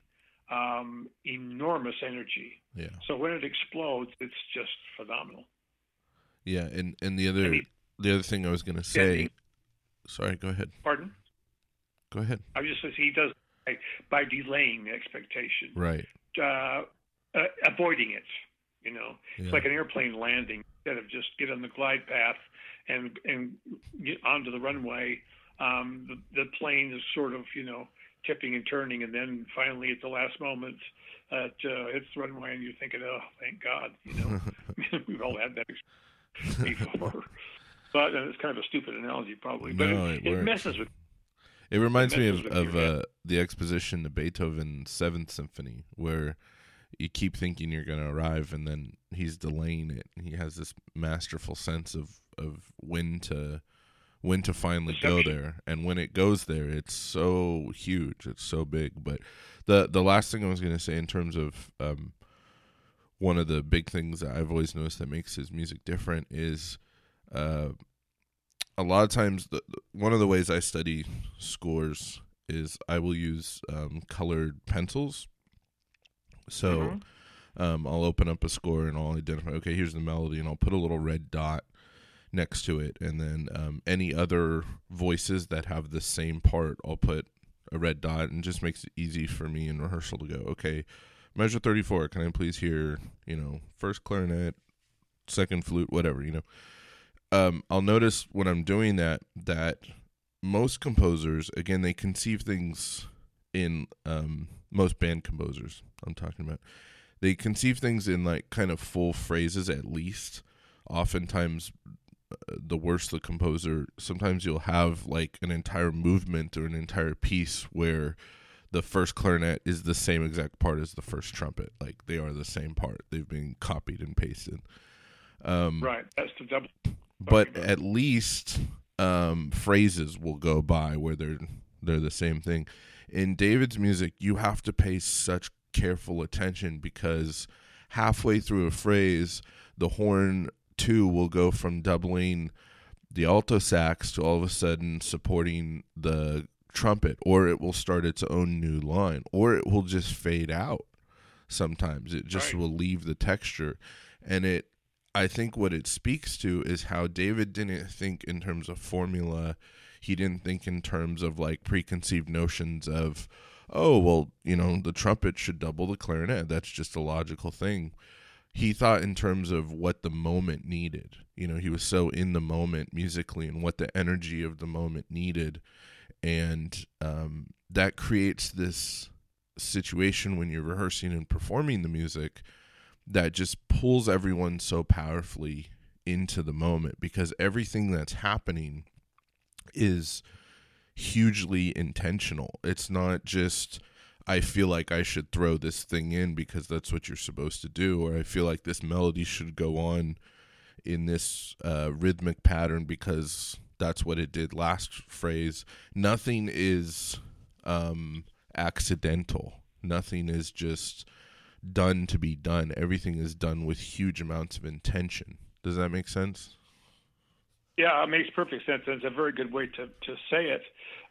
enormous energy. Yeah. So when it explodes, it's just phenomenal. Yeah, and the other thing I was going to say. Sorry, go ahead. Pardon? Go ahead. I was just saying he does by delaying the expectation. Right. Avoiding it. It's like an airplane landing. Instead of just get on the glide path and get onto the runway, the plane is sort of tipping and turning, and then finally at the last moment it hits the runway, and you're thinking, oh, thank God. We've all had that experience before. But and it's kind of a stupid analogy, probably. But it messes with. It reminds me of the exposition to Beethoven's 7th Symphony, where you keep thinking you're going to arrive, and then he's delaying it. And he has this masterful sense of when to finally go there, and when it goes there, it's so huge, it's so big. But the last thing I was going to say in terms of one of the big things that I've always noticed that makes his music different is a lot of times one of the ways I study scores is I will use colored pencils. So I'll open up a score and I'll identify, okay, here's the melody, and I'll put a little red dot next to it, and then any other voices that have the same part, I'll put a red dot, and just makes it easy for me in rehearsal to go, okay, measure 34, can I please hear, first clarinet, second flute, whatever, I'll notice when I'm doing that most composers, again, they conceive things in most band composers I'm talking about. They conceive things in like kind of full phrases at least. Oftentimes, the worse the composer, sometimes you'll have like an entire movement or an entire piece where the first clarinet is the same exact part as the first trumpet. Like they are the same part. They've been copied and pasted. Right. That's the double. But at least phrases will go by where they're the same thing. In David's music, you have to pay such careful attention because halfway through a phrase, the horn 2 will go from doubling the alto sax to all of a sudden supporting the trumpet, or it will start its own new line, or it will just fade out. Sometimes it just will leave the texture. And I think what it speaks to is how David didn't think in terms of formula. He didn't think in terms of like preconceived notions of, oh, well, the trumpet should double the clarinet. That's just a logical thing. He thought in terms of what the moment needed. He was so in the moment musically and what the energy of the moment needed. And that creates this situation when you're rehearsing and performing the music that just pulls everyone so powerfully into the moment, because everything that's happening is hugely intentional. It's not just, I feel like I should throw this thing in because that's what you're supposed to do, or I feel like this melody should go on in this rhythmic pattern because that's what it did last phrase. Nothing is accidental. Nothing is just done to be done. Everything is done with huge amounts of intention. Does that make sense? Yeah, it makes perfect sense. It's a very good way to say it.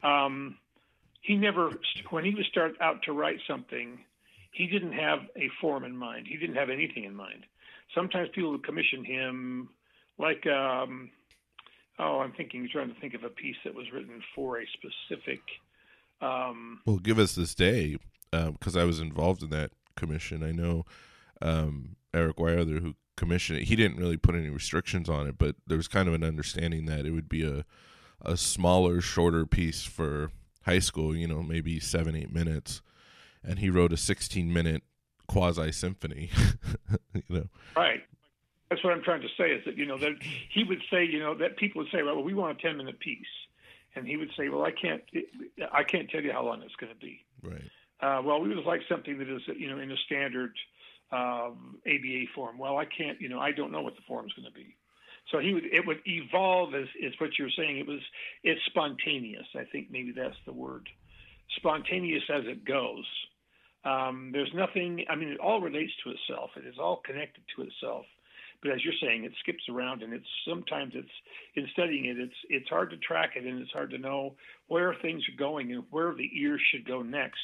He never, when he was starting out to write something, he didn't have a form in mind. He didn't have anything in mind. Sometimes people would commission him, like, I'm trying to think of a piece that was written for a specific. Well, Give Us This Day, because I was involved in that commission. I know Eric Weirother, who commissioned it, he didn't really put any restrictions on it, but there was kind of an understanding that it would be a smaller, shorter piece for high school, maybe 7-8 minutes, and he wrote a 16-minute quasi symphony. Right. That's what I'm trying to say is that that he would say that people would say, well, we want a 10-minute piece, and he would say, well, I can't tell you how long it's going to be. Right. Well, we would like something that is in a standard ABA form. Well, I can't. I don't know what the form is going to be. So it would evolve as what you're saying. It's spontaneous. I think maybe that's the word, spontaneous as it goes. There's nothing. I mean, it all relates to itself. It is all connected to itself. But as you're saying, it skips around, and sometimes in studying it, it's hard to track it, and it's hard to know where things are going and where the ear should go next.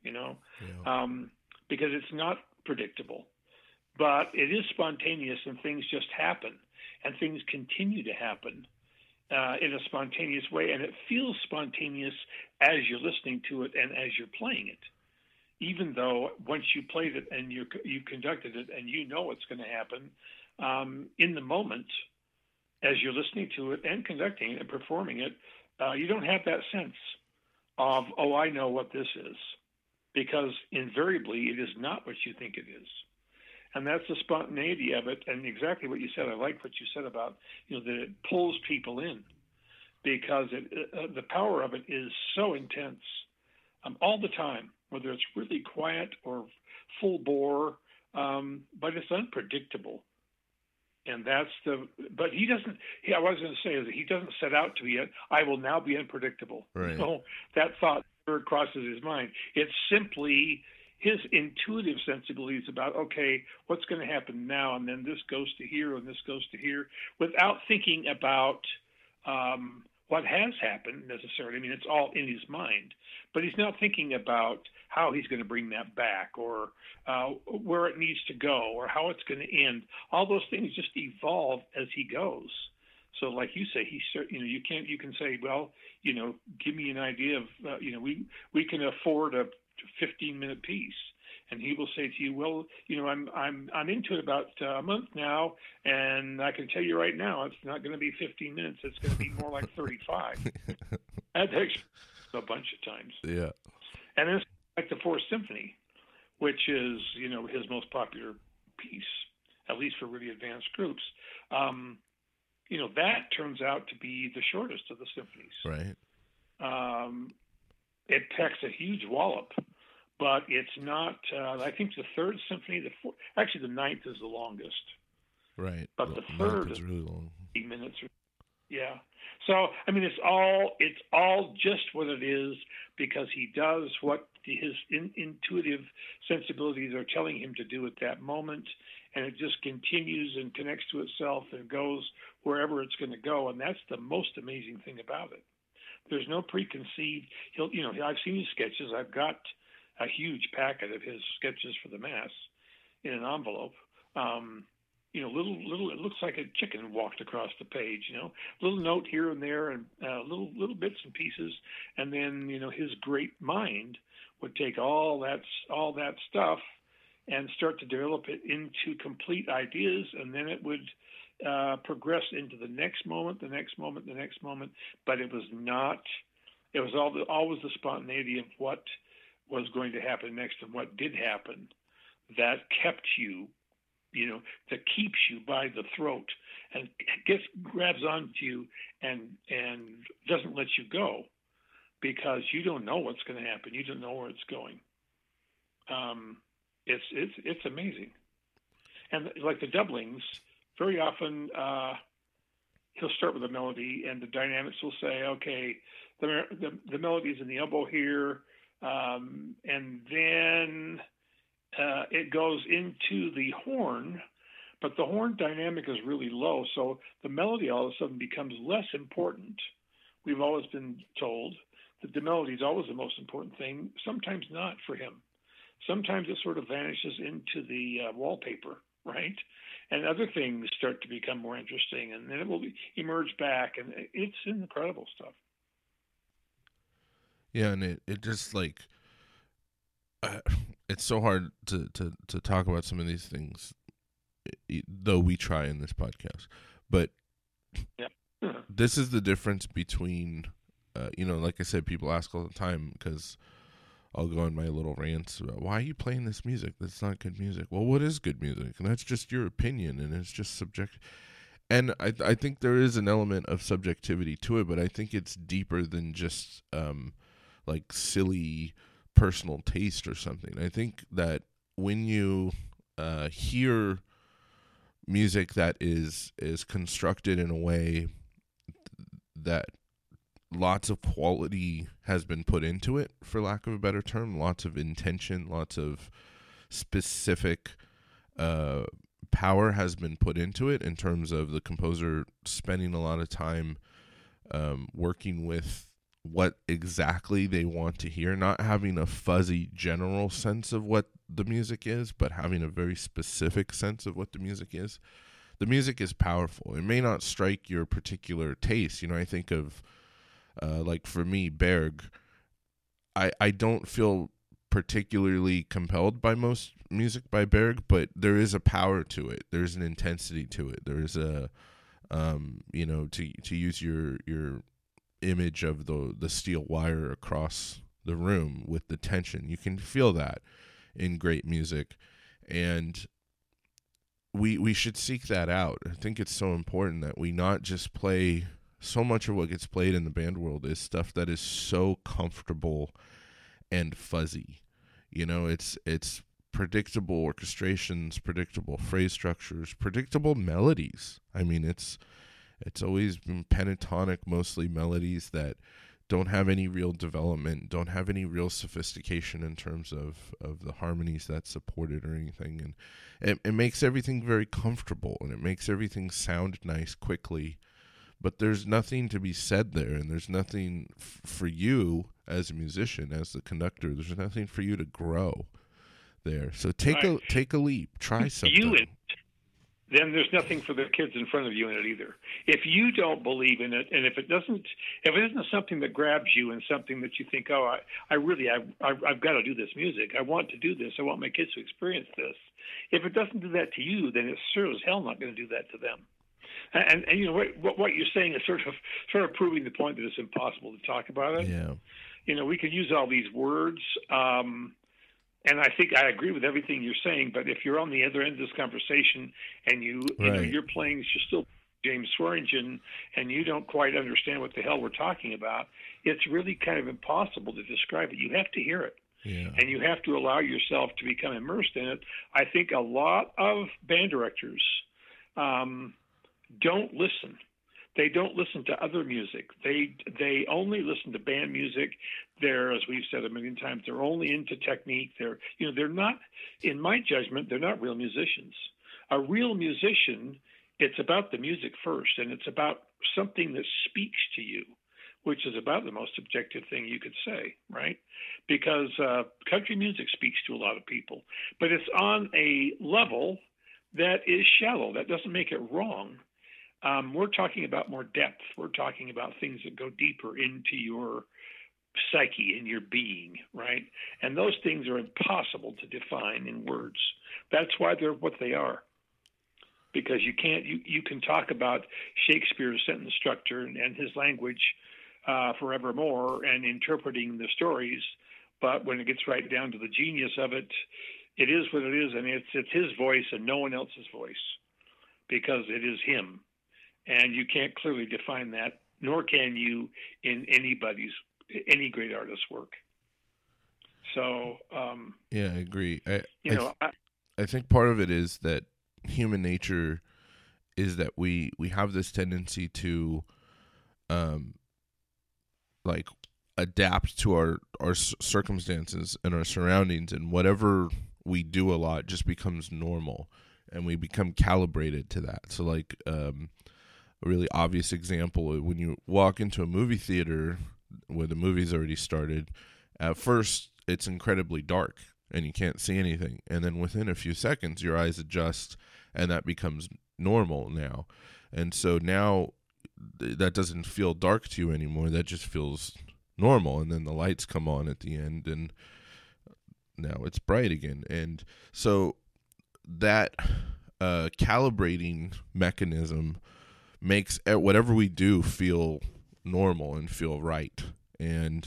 Because it's not predictable, but it is spontaneous, and things just happen, and things continue to happen in a spontaneous way, and it feels spontaneous as you're listening to it and as you're playing it. Even though once you played it and you conducted it and what's going to happen in the moment as you're listening to it and conducting it and performing it, you don't have that sense of, oh, I know what this is, because invariably it is not what you think it is. And that's the spontaneity of it, and exactly what you said. I like what you said about that it pulls people in, because the power of it is so intense all the time, whether it's really quiet or full bore, but it's unpredictable. And but he doesn't. I was going to say is that he doesn't set out to be I will now be unpredictable. Right. No, that thought never crosses his mind. It's simply his intuitive sensibilities about, okay, what's going to happen now, and then this goes to here, and this goes to here, without thinking about what has happened necessarily. I mean, it's all in his mind, but he's not thinking about how he's going to bring that back, or where it needs to go, or how it's going to end. All those things just evolve as he goes. So, like you say, you can say, well, give me an idea of, we can afford a 15-minute piece, and he will say to you, well, I'm into it about a month now, and I can tell you right now, it's not going to be 15 minutes. It's going to be more like 35. I've had a bunch of times. Yeah. And then it's like the Fourth Symphony, which is, his most popular piece, at least for really advanced groups. That turns out to be the shortest of the symphonies. Right. It packs a huge wallop, but it's not. I think the Third Symphony, actually the Ninth is the longest. Right. But the third is really long. 8 minutes. Yeah. So it's all just what it is, because he does what his intuitive sensibilities are telling him to do at that moment, and it just continues and connects to itself and goes wherever it's going to go, and that's the most amazing thing about it. There's no preconceived. I've seen his sketches. I've got a huge packet of his sketches for the Mass in an envelope. Little. It looks like a chicken walked across the page. Little note here and there, and little bits and pieces, and then his great mind would take all that stuff and start to develop it into complete ideas, and then it would progress into the next moment, the next moment, the next moment. But it was not. It was always the spontaneity of what was going to happen next and what did happen that kept you, that keeps you by the throat and grabs onto you and doesn't let you go, because you don't know what's going to happen. You don't know where it's going. It's amazing. And like the doublings, very often he'll start with a melody, and the dynamics will say, okay, the melody's in the elbow here, and then it goes into the horn, but the horn dynamic is really low, so the melody all of a sudden becomes less important. We've always been told that the melody is always the most important thing. Sometimes not for him. Sometimes it sort of vanishes into the wallpaper, right? And other things start to become more interesting, and then it will emerge back, and it's incredible stuff. Yeah, and it just like it's so hard to talk about some of these things, though we try in this podcast. But this is the difference between, like I said, people ask all the time, because I'll go on my little rants about, why are you playing this music? That's not good music. Well, what is good music? And that's just your opinion, and it's just subjective. And I think there is an element of subjectivity to it, but I think it's deeper than just like silly personal taste or something. I think that when you hear music that is constructed in a way that lots of quality has been put into it, for lack of a better term, lots of intention, lots of specific power has been put into it, in terms of the composer spending a lot of time working with what exactly they want to hear, not having a fuzzy general sense of what the music is, but having a very specific sense of what the music is. The music is powerful. It may not strike your particular taste. I think of like for me, Berg, I don't feel particularly compelled by most music by Berg, but there is a power to it. There's an intensity to it. There is a, to use your image of the steel wire across the room with the tension, you can feel that in great music, and we should seek that out. I think it's so important that we not just play. So much of what gets played in the band world is stuff that is so comfortable and fuzzy. It's predictable orchestrations, predictable phrase structures, predictable melodies. I mean, it's always been pentatonic, mostly melodies that don't have any real development, don't have any real sophistication in terms of the harmonies that support it or anything. And it makes everything very comfortable, and it makes everything sound nice quickly. But there's nothing to be said there, and there's nothing for you as a musician, as the conductor. There's nothing for you to grow there. So take a leap, try something. Then there's nothing for the kids in front of you in it either. If you don't believe in it, and if it isn't something that grabs you and something that you think, I've got to do this music. I want to do this. I want my kids to experience this. If it doesn't do that to you, then it's sure as hell not going to do that to them. And you know what you're saying is sort of proving the point that it's impossible to talk about it. Yeah. You know, we can use all these words, and I think I agree with everything you're saying. But if you're on the other end of this conversation and you know you're still James Swearingen, and you don't quite understand what the hell we're talking about, it's really kind of impossible to describe it. You have to hear it. Yeah. And you have to allow yourself to become immersed in it. I think a lot of band directors don't listen. They don't listen to other music. They only listen to band music. They're, as we've said a million times, they're only into technique. They're not, in my judgment, they're not real musicians. A real musician, it's about the music first, and it's about something that speaks to you, which is about the most objective thing you could say, right? Because country music speaks to a lot of people, but it's on a level that is shallow. That doesn't make it wrong. We're talking about more depth. We're talking about things that go deeper into your psyche and your being, right? And those things are impossible to define in words. That's why they're what they are. Because you can talk about Shakespeare's sentence structure and his language forevermore and interpreting the stories, but when it gets right down to the genius of it, it is what it is, and it's his voice and no one else's voice, because it is him. And you can't clearly define that, nor can you in any great artist's work. So yeah, I agree. I think part of it is that human nature is that we have this tendency to like adapt to our circumstances and our surroundings, and whatever we do a lot just becomes normal, and we become calibrated to that. So like a really obvious example, when you walk into a movie theater where the movie's already started, at first it's incredibly dark and you can't see anything, and then within a few seconds your eyes adjust and that becomes normal now. And so now that doesn't feel dark to you anymore, that just feels normal, and then the lights come on at the end and now it's bright again. And so that calibrating mechanism makes whatever we do feel normal and feel right. And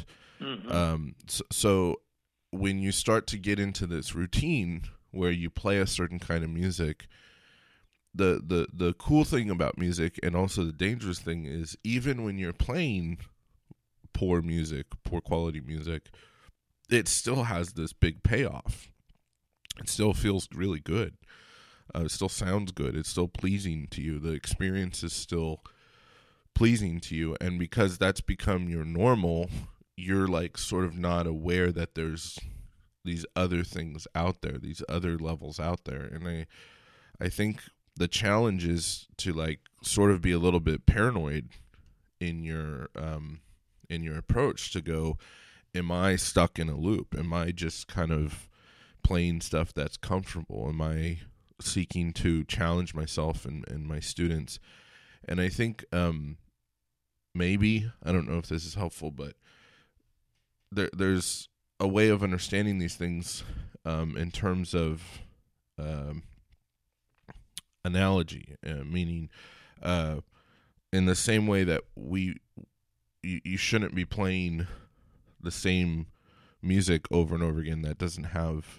so when you start to get into this routine where you play a certain kind of music, the cool thing about music, and also the dangerous thing, is even when you're playing poor quality music, it still has this big payoff. It still feels really good. It still sounds good. It's still pleasing to you. The experience is still pleasing to you. And because that's become your normal, you're like sort of not aware that there's these other things out there, these other levels out there. And I think the challenge is to like sort of be a little bit paranoid in your approach, to go, am I stuck in a loop? Am I just kind of playing stuff that's comfortable? Am I seeking to challenge myself and my students? And I think maybe, I don't know if this is helpful, but there's a way of understanding these things in terms of analogy, meaning in the same way that you shouldn't be playing the same music over and over again that doesn't have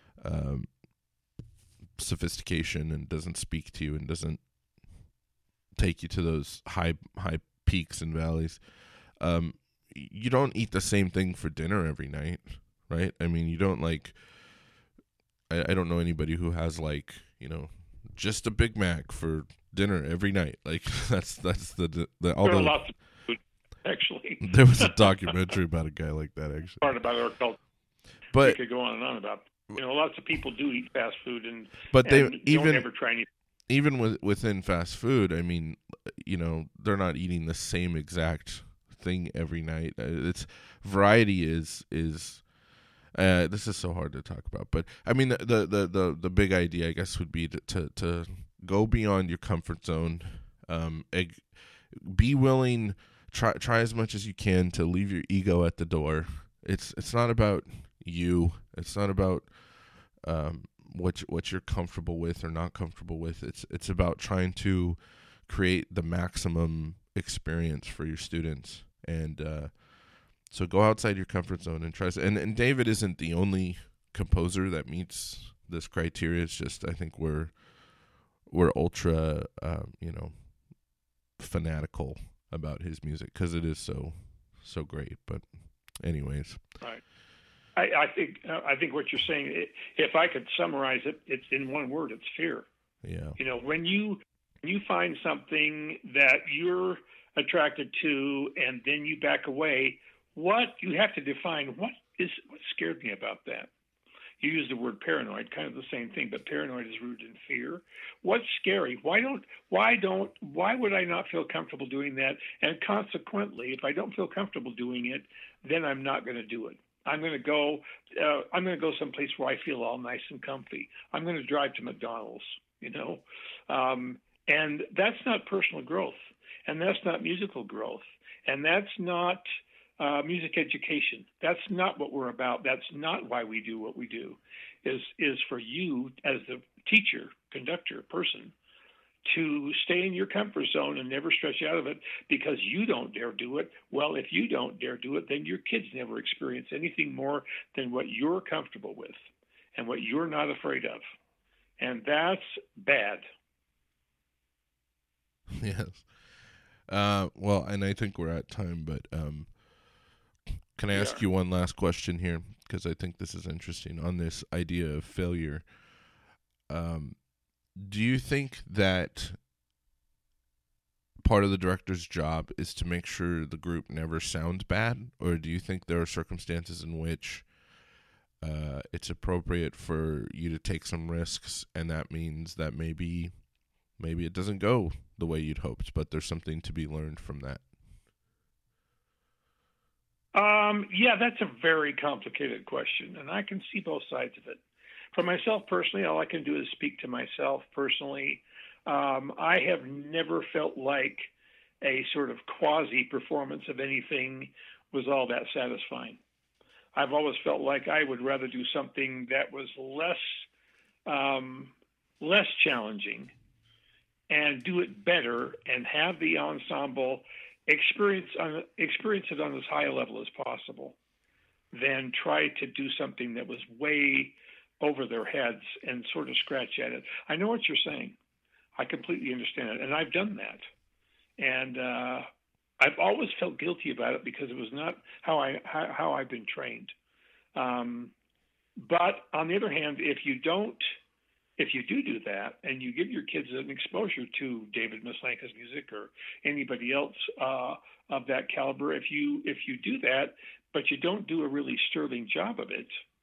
sophistication and doesn't speak to you and doesn't take you to those high peaks and valleys. You don't eat the same thing for dinner every night, right? I mean, you don't like, I don't know anybody who has like, just a Big Mac for dinner every night. Like that's the there are lots of food, actually. There was a documentary about a guy like that, actually. Part about our culture. But you could go on and on about. Lots of people do eat fast food, but they don't ever try anything. Even within fast food, I mean, they're not eating the same exact thing every night. It's variety is this is so hard to talk about, but I mean the big idea, I guess, would be to go beyond your comfort zone, be willing, try as much as you can to leave your ego at the door. It's not about you. It's not about what you're comfortable with or not comfortable with. It's about trying to create the maximum experience for your students. And so go outside your comfort zone and try. And David isn't the only composer that meets this criteria. It's just, I think we're ultra, fanatical about his music because it is so great. But anyways, right. I think what you're saying, if I could summarize it, it's in one word: it's fear. Yeah. When you find something that you're attracted to, and then you back away, what you have to define what scared me about that. You use the word paranoid, kind of the same thing, but paranoid is rooted in fear. What's scary? Why would I not feel comfortable doing that? And consequently, if I don't feel comfortable doing it, then I'm not going to do it. I'm going to go someplace where I feel all nice and comfy. I'm going to drive to McDonald's, and that's not personal growth, and that's not musical growth, and that's not music education. That's not what we're about. That's not why we do what we do. Is for you as the teacher, conductor, person, to stay in your comfort zone and never stretch out of it because you don't dare do it. Well, if you don't dare do it, then your kids never experience anything more than what you're comfortable with and what you're not afraid of. And that's bad. Yes. Well, and I think we're at time, but can I ask you one last question here? Because I think this is interesting on this idea of failure. Do you think that part of the director's job is to make sure the group never sounds bad? Or do you think there are circumstances in which it's appropriate for you to take some risks, and that means that maybe it doesn't go the way you'd hoped, but there's something to be learned from that? Yeah, that's a very complicated question, and I can see both sides of it. For myself personally, all I can do is speak to myself personally. I have never felt like a sort of quasi-performance of anything was all that satisfying. I've always felt like I would rather do something that was less challenging and do it better and have the ensemble experience it on as high a level as possible than try to do something that was way over their heads and sort of scratch at it. I know what you're saying. I completely understand it, and I've done that. And I've always felt guilty about it because it was not how I've been trained. But on the other hand, if you do that, and you give your kids an exposure to David Maslanka's music or anybody else of that caliber, if you do that, but you don't do a really sterling job of it,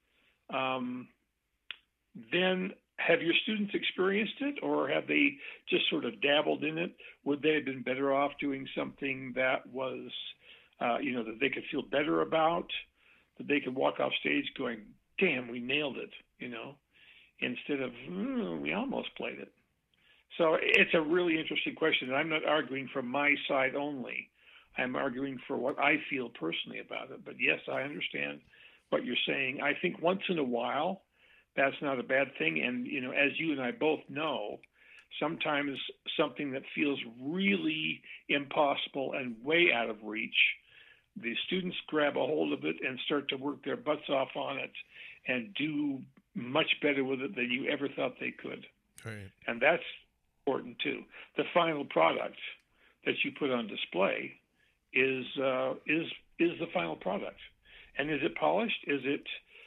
then have your students experienced it, or have they just sort of dabbled in it? Would they have been better off doing something that was, that they could feel better about, that they could walk off stage going, damn, we nailed it, instead of, we almost played it. So it's a really interesting question, and I'm not arguing from my side only. I'm arguing for what I feel personally about it. But yes, I understand what you're saying. I think once in a while, that's not a bad thing. And, as you and I both know, sometimes something that feels really impossible and way out of reach, the students grab a hold of it and start to work their butts off on it and do much better with it than you ever thought they could. Right. And that's important too. The final product that you put on display is the final product. And is it polished? Is it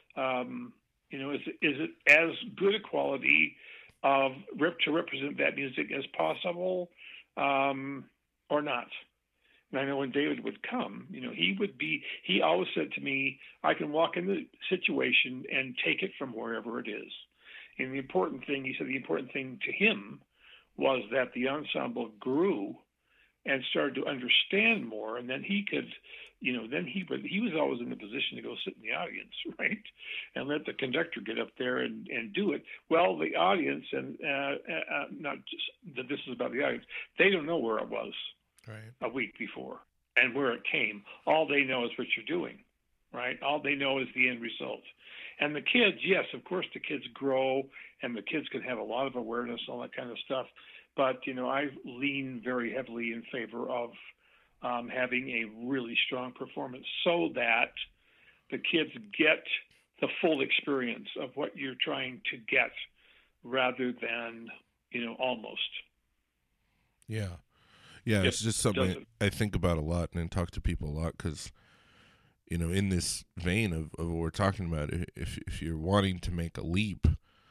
is it as good a quality to represent that music as possible, or not? And I know when David would come, he always said to me, I can walk in the situation and take it from wherever it is. And he said the important thing to him was that the ensemble grew and started to understand more, and then he could, he was always in the position to go sit in the audience, right, and let the conductor get up there and do it. Well, the audience, and not just that this is about the audience, they don't know where it was a week before and where it came. All they know is what you're doing, right? All they know is the end result. And the kids, yes, of course, the kids grow, and the kids can have a lot of awareness, all that kind of stuff. But I lean very heavily in favor of having a really strong performance so that the kids get the full experience of what you're trying to get, rather than almost. Yeah. It's just something I think about a lot and talk to people a lot, because in this vein of what we're talking about, if you're wanting to make a leap,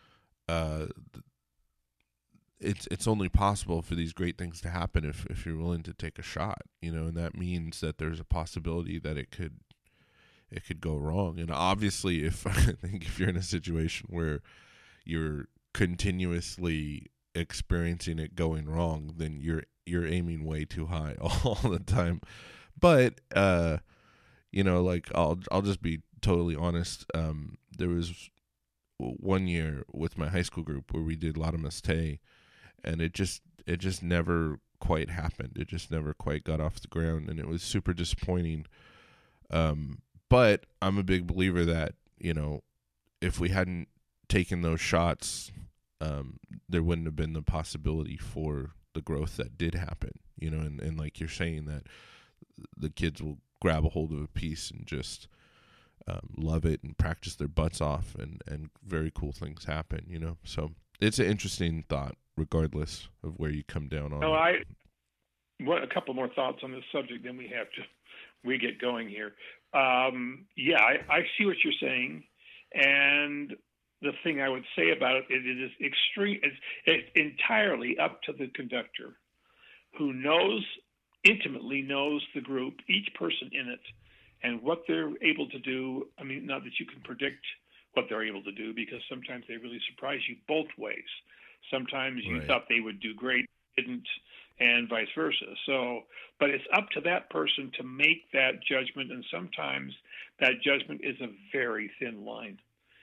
it's only possible for these great things to happen if you're willing to take a shot, and that means that there's a possibility that it could go wrong. And obviously, if you're in a situation where you're continuously experiencing it going wrong, then you're aiming way too high all the time. But like I'll just be totally honest. There was one year with my high school group where we did Laudamus Te, and it just never quite happened. It just never quite got off the ground, and it was super disappointing. But I'm a big believer that if we hadn't taken those shots, there wouldn't have been the possibility for the growth that did happen. And like you're saying, that the kids will grab a hold of a piece and just love it and practice their butts off, and very cool things happen. So it's an interesting thought, regardless of where you come down on it. A couple more thoughts on this subject, then we get going here. I see what you're saying, and the thing I would say about it is extreme. It's entirely up to the conductor, who intimately knows the group, each person in it, and what they're able to do. I mean, not that you can predict what they're able to do, because sometimes they really surprise you both ways. Sometimes you thought they would do great, didn't, and vice versa. So, but it's up to that person to make that judgment, and sometimes that judgment is a very thin line,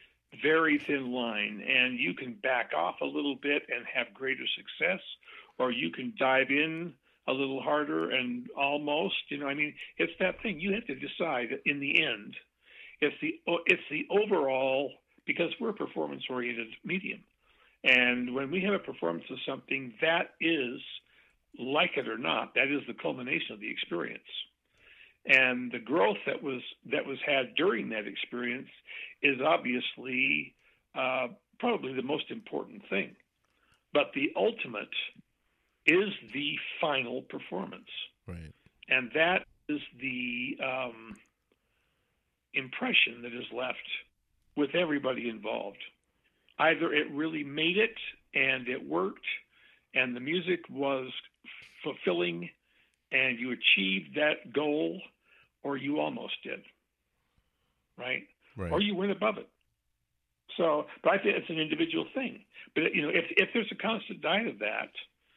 and you can back off a little bit and have greater success, or you can dive in a little harder and almost, it's that thing. You have to decide in the end. It's the overall, because we're a performance-oriented medium. And when we have a performance of something, that is, like it or not, that is the culmination of the experience. And the growth that was had during that experience is obviously probably the most important thing. But the ultimate is the final performance. Right. And that is the impression that is left with everybody involved. Either it really made it and it worked and the music was fulfilling and you achieved that goal, or you almost did, right? Or you went above it. So, but I think it's an individual thing. But if there's a constant diet of that,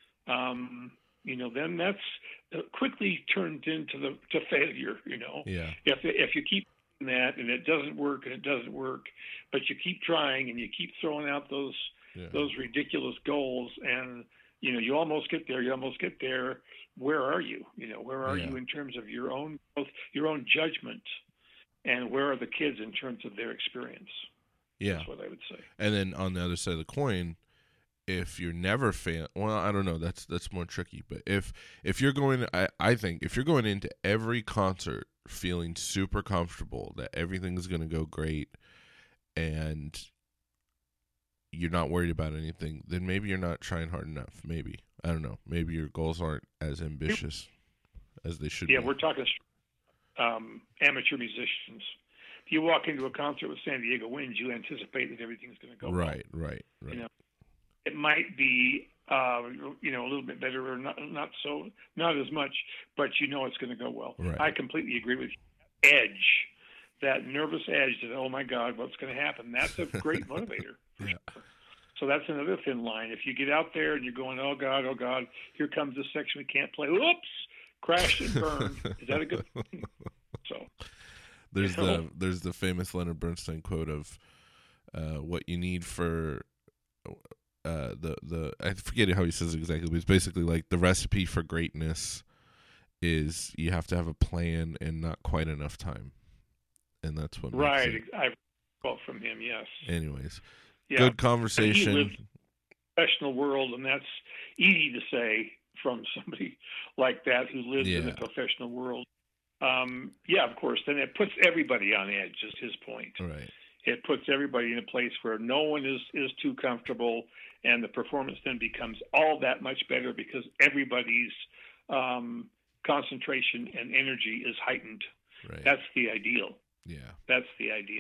then that's quickly turned into failure. Yeah. If you keep doing that and it doesn't work, but you keep trying and you keep throwing out those ridiculous goals, and you almost get there. Where are you? Where are you in terms of your own growth, your own judgment, and where are the kids in terms of their experience? Yeah, that's what I would say. And then on the other side of the coin, if you're never well, I don't know, that's more tricky. But if you're going, I think if you're going into every concert feeling super comfortable that everything's going to go great, and you're not worried about anything, then maybe you're not trying hard enough. Maybe, I don't know. Maybe your goals aren't as ambitious as they should be. Yeah, we're talking amateur musicians. If you walk into a concert with San Diego Winds, you anticipate that everything's going to go right. It might be a little bit better, or not as much, but it's going to go well. Right. I completely agree with you. Edge, that nervous edge that, oh my God, what's going to happen? That's a great motivator. Yeah. So that's another thin line. If you get out there and you're going, oh God, here comes this section we can't play. Oops, crashed and burned. Is that a good thing? So there's the famous Leonard Bernstein quote of what you need for I forget how he says it exactly, but it's basically like the recipe for greatness is you have to have a plan and not quite enough time, and that's what right. I quote from him. Yes. Anyways, yeah. Good conversation. professional world, and that's easy to say from somebody like that who lives in the professional world. Of course, then it puts everybody on edge, is his point. Right. It puts everybody in a place where no one is too comfortable, and the performance then becomes all that much better because everybody's concentration and energy is heightened. Right. That's the ideal. Yeah. That's the ideal.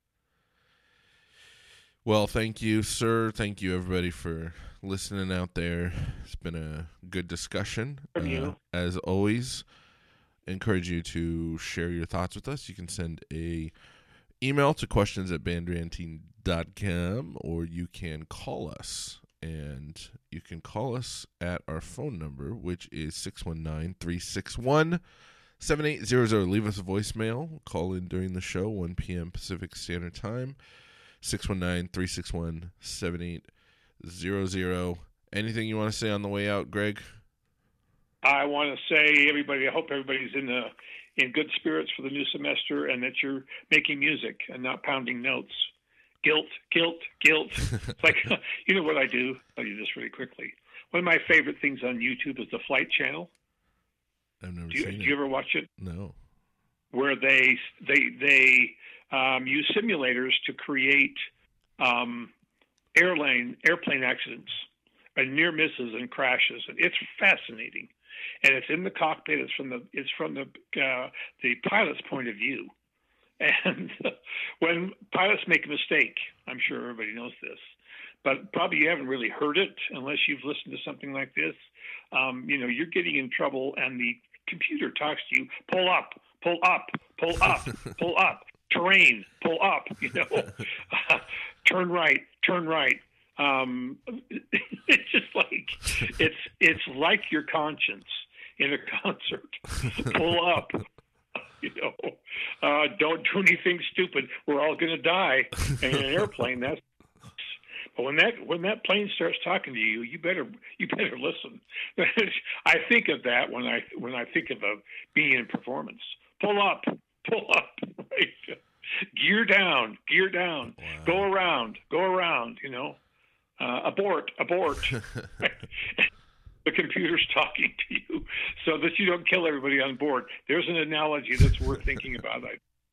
Well, thank you, sir. Thank you, everybody, for listening out there. It's been a good discussion. From you. As always, encourage you to share your thoughts with us. You can send a email to questions@bandranting.com, or you can call us. And you can call us at our phone number, which is 619-361-7800. Leave us a voicemail. Call in during the show, 1 p.m. Pacific Standard Time. 619-361-7800. Anything you want to say on the way out, Greg? I want to say, everybody, I hope everybody's in good spirits for the new semester, and that you're making music and not pounding notes. Guilt. It's like, you know what I do? I'll tell you this really quickly. One of my favorite things on YouTube is the Flight Channel. I've never seen it. Do you ever watch it? No. Where they use simulators to create airplane accidents and near misses and crashes, and it's fascinating. And it's in the cockpit. It's from the pilot's point of view. And when pilots make a mistake, I'm sure everybody knows this, but probably you haven't really heard it unless you've listened to something like this. You're getting in trouble, and the computer talks to you. Pull up, pull up, pull up, pull up. Terrain, pull up. Turn right, turn right. It's just like it's like your conscience in a concert. Pull up. Don't do anything stupid. We're all going to die. And in an airplane, but when that plane starts talking to you, you better listen. I think of that when I think of being in performance. Pull up. Right? Gear down. Wow. Go around. Abort. The computer's talking to you so that you don't kill everybody on board. There's an analogy that's worth thinking about.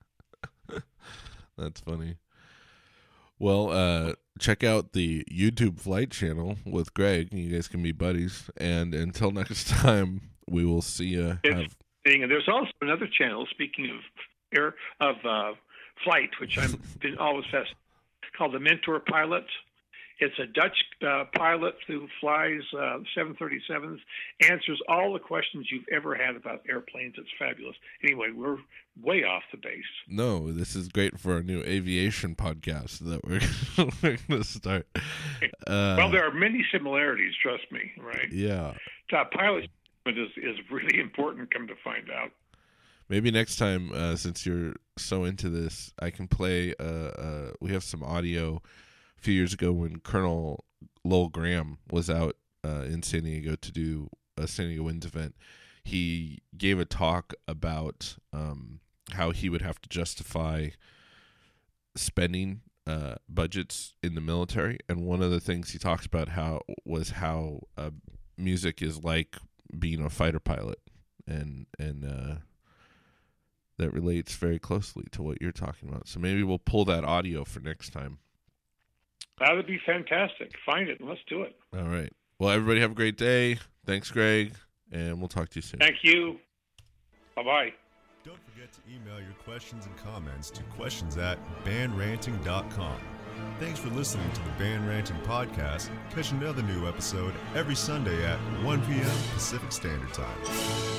That's funny. Well, check out the YouTube Flight Channel with Greg. You guys can be buddies. And until next time, we will see you. And there's also another channel, speaking of flight, which I've been always fascinated, called the Mentor Pilot. It's a Dutch pilot who flies 737s, answers all the questions you've ever had about airplanes. It's fabulous. Anyway, we're way off the base. No, this is great for our new aviation podcast that we're going to start. Well, there are many similarities, trust me, right? Yeah. Pilot is really important, come to find out. Maybe next time, since you're so into this, I can play, we have some audio a few years ago when Colonel Lowell Graham was out in San Diego to do a San Diego Winds event. He gave a talk about how he would have to justify spending budgets in the military, and one of the things he talks about how music is like being a fighter pilot, and that relates very closely to what you're talking about. So maybe we'll pull that audio for next time. That would be fantastic. Find it and let's do it. All right. Well, everybody have a great day. Thanks, Greg, and we'll talk to you soon. Thank you. Bye-bye. Don't forget to email your questions and comments to questions@bandranting.com. Thanks for listening to the Band Ranting Podcast. Catch another new episode every Sunday at 1 p.m. Pacific Standard Time.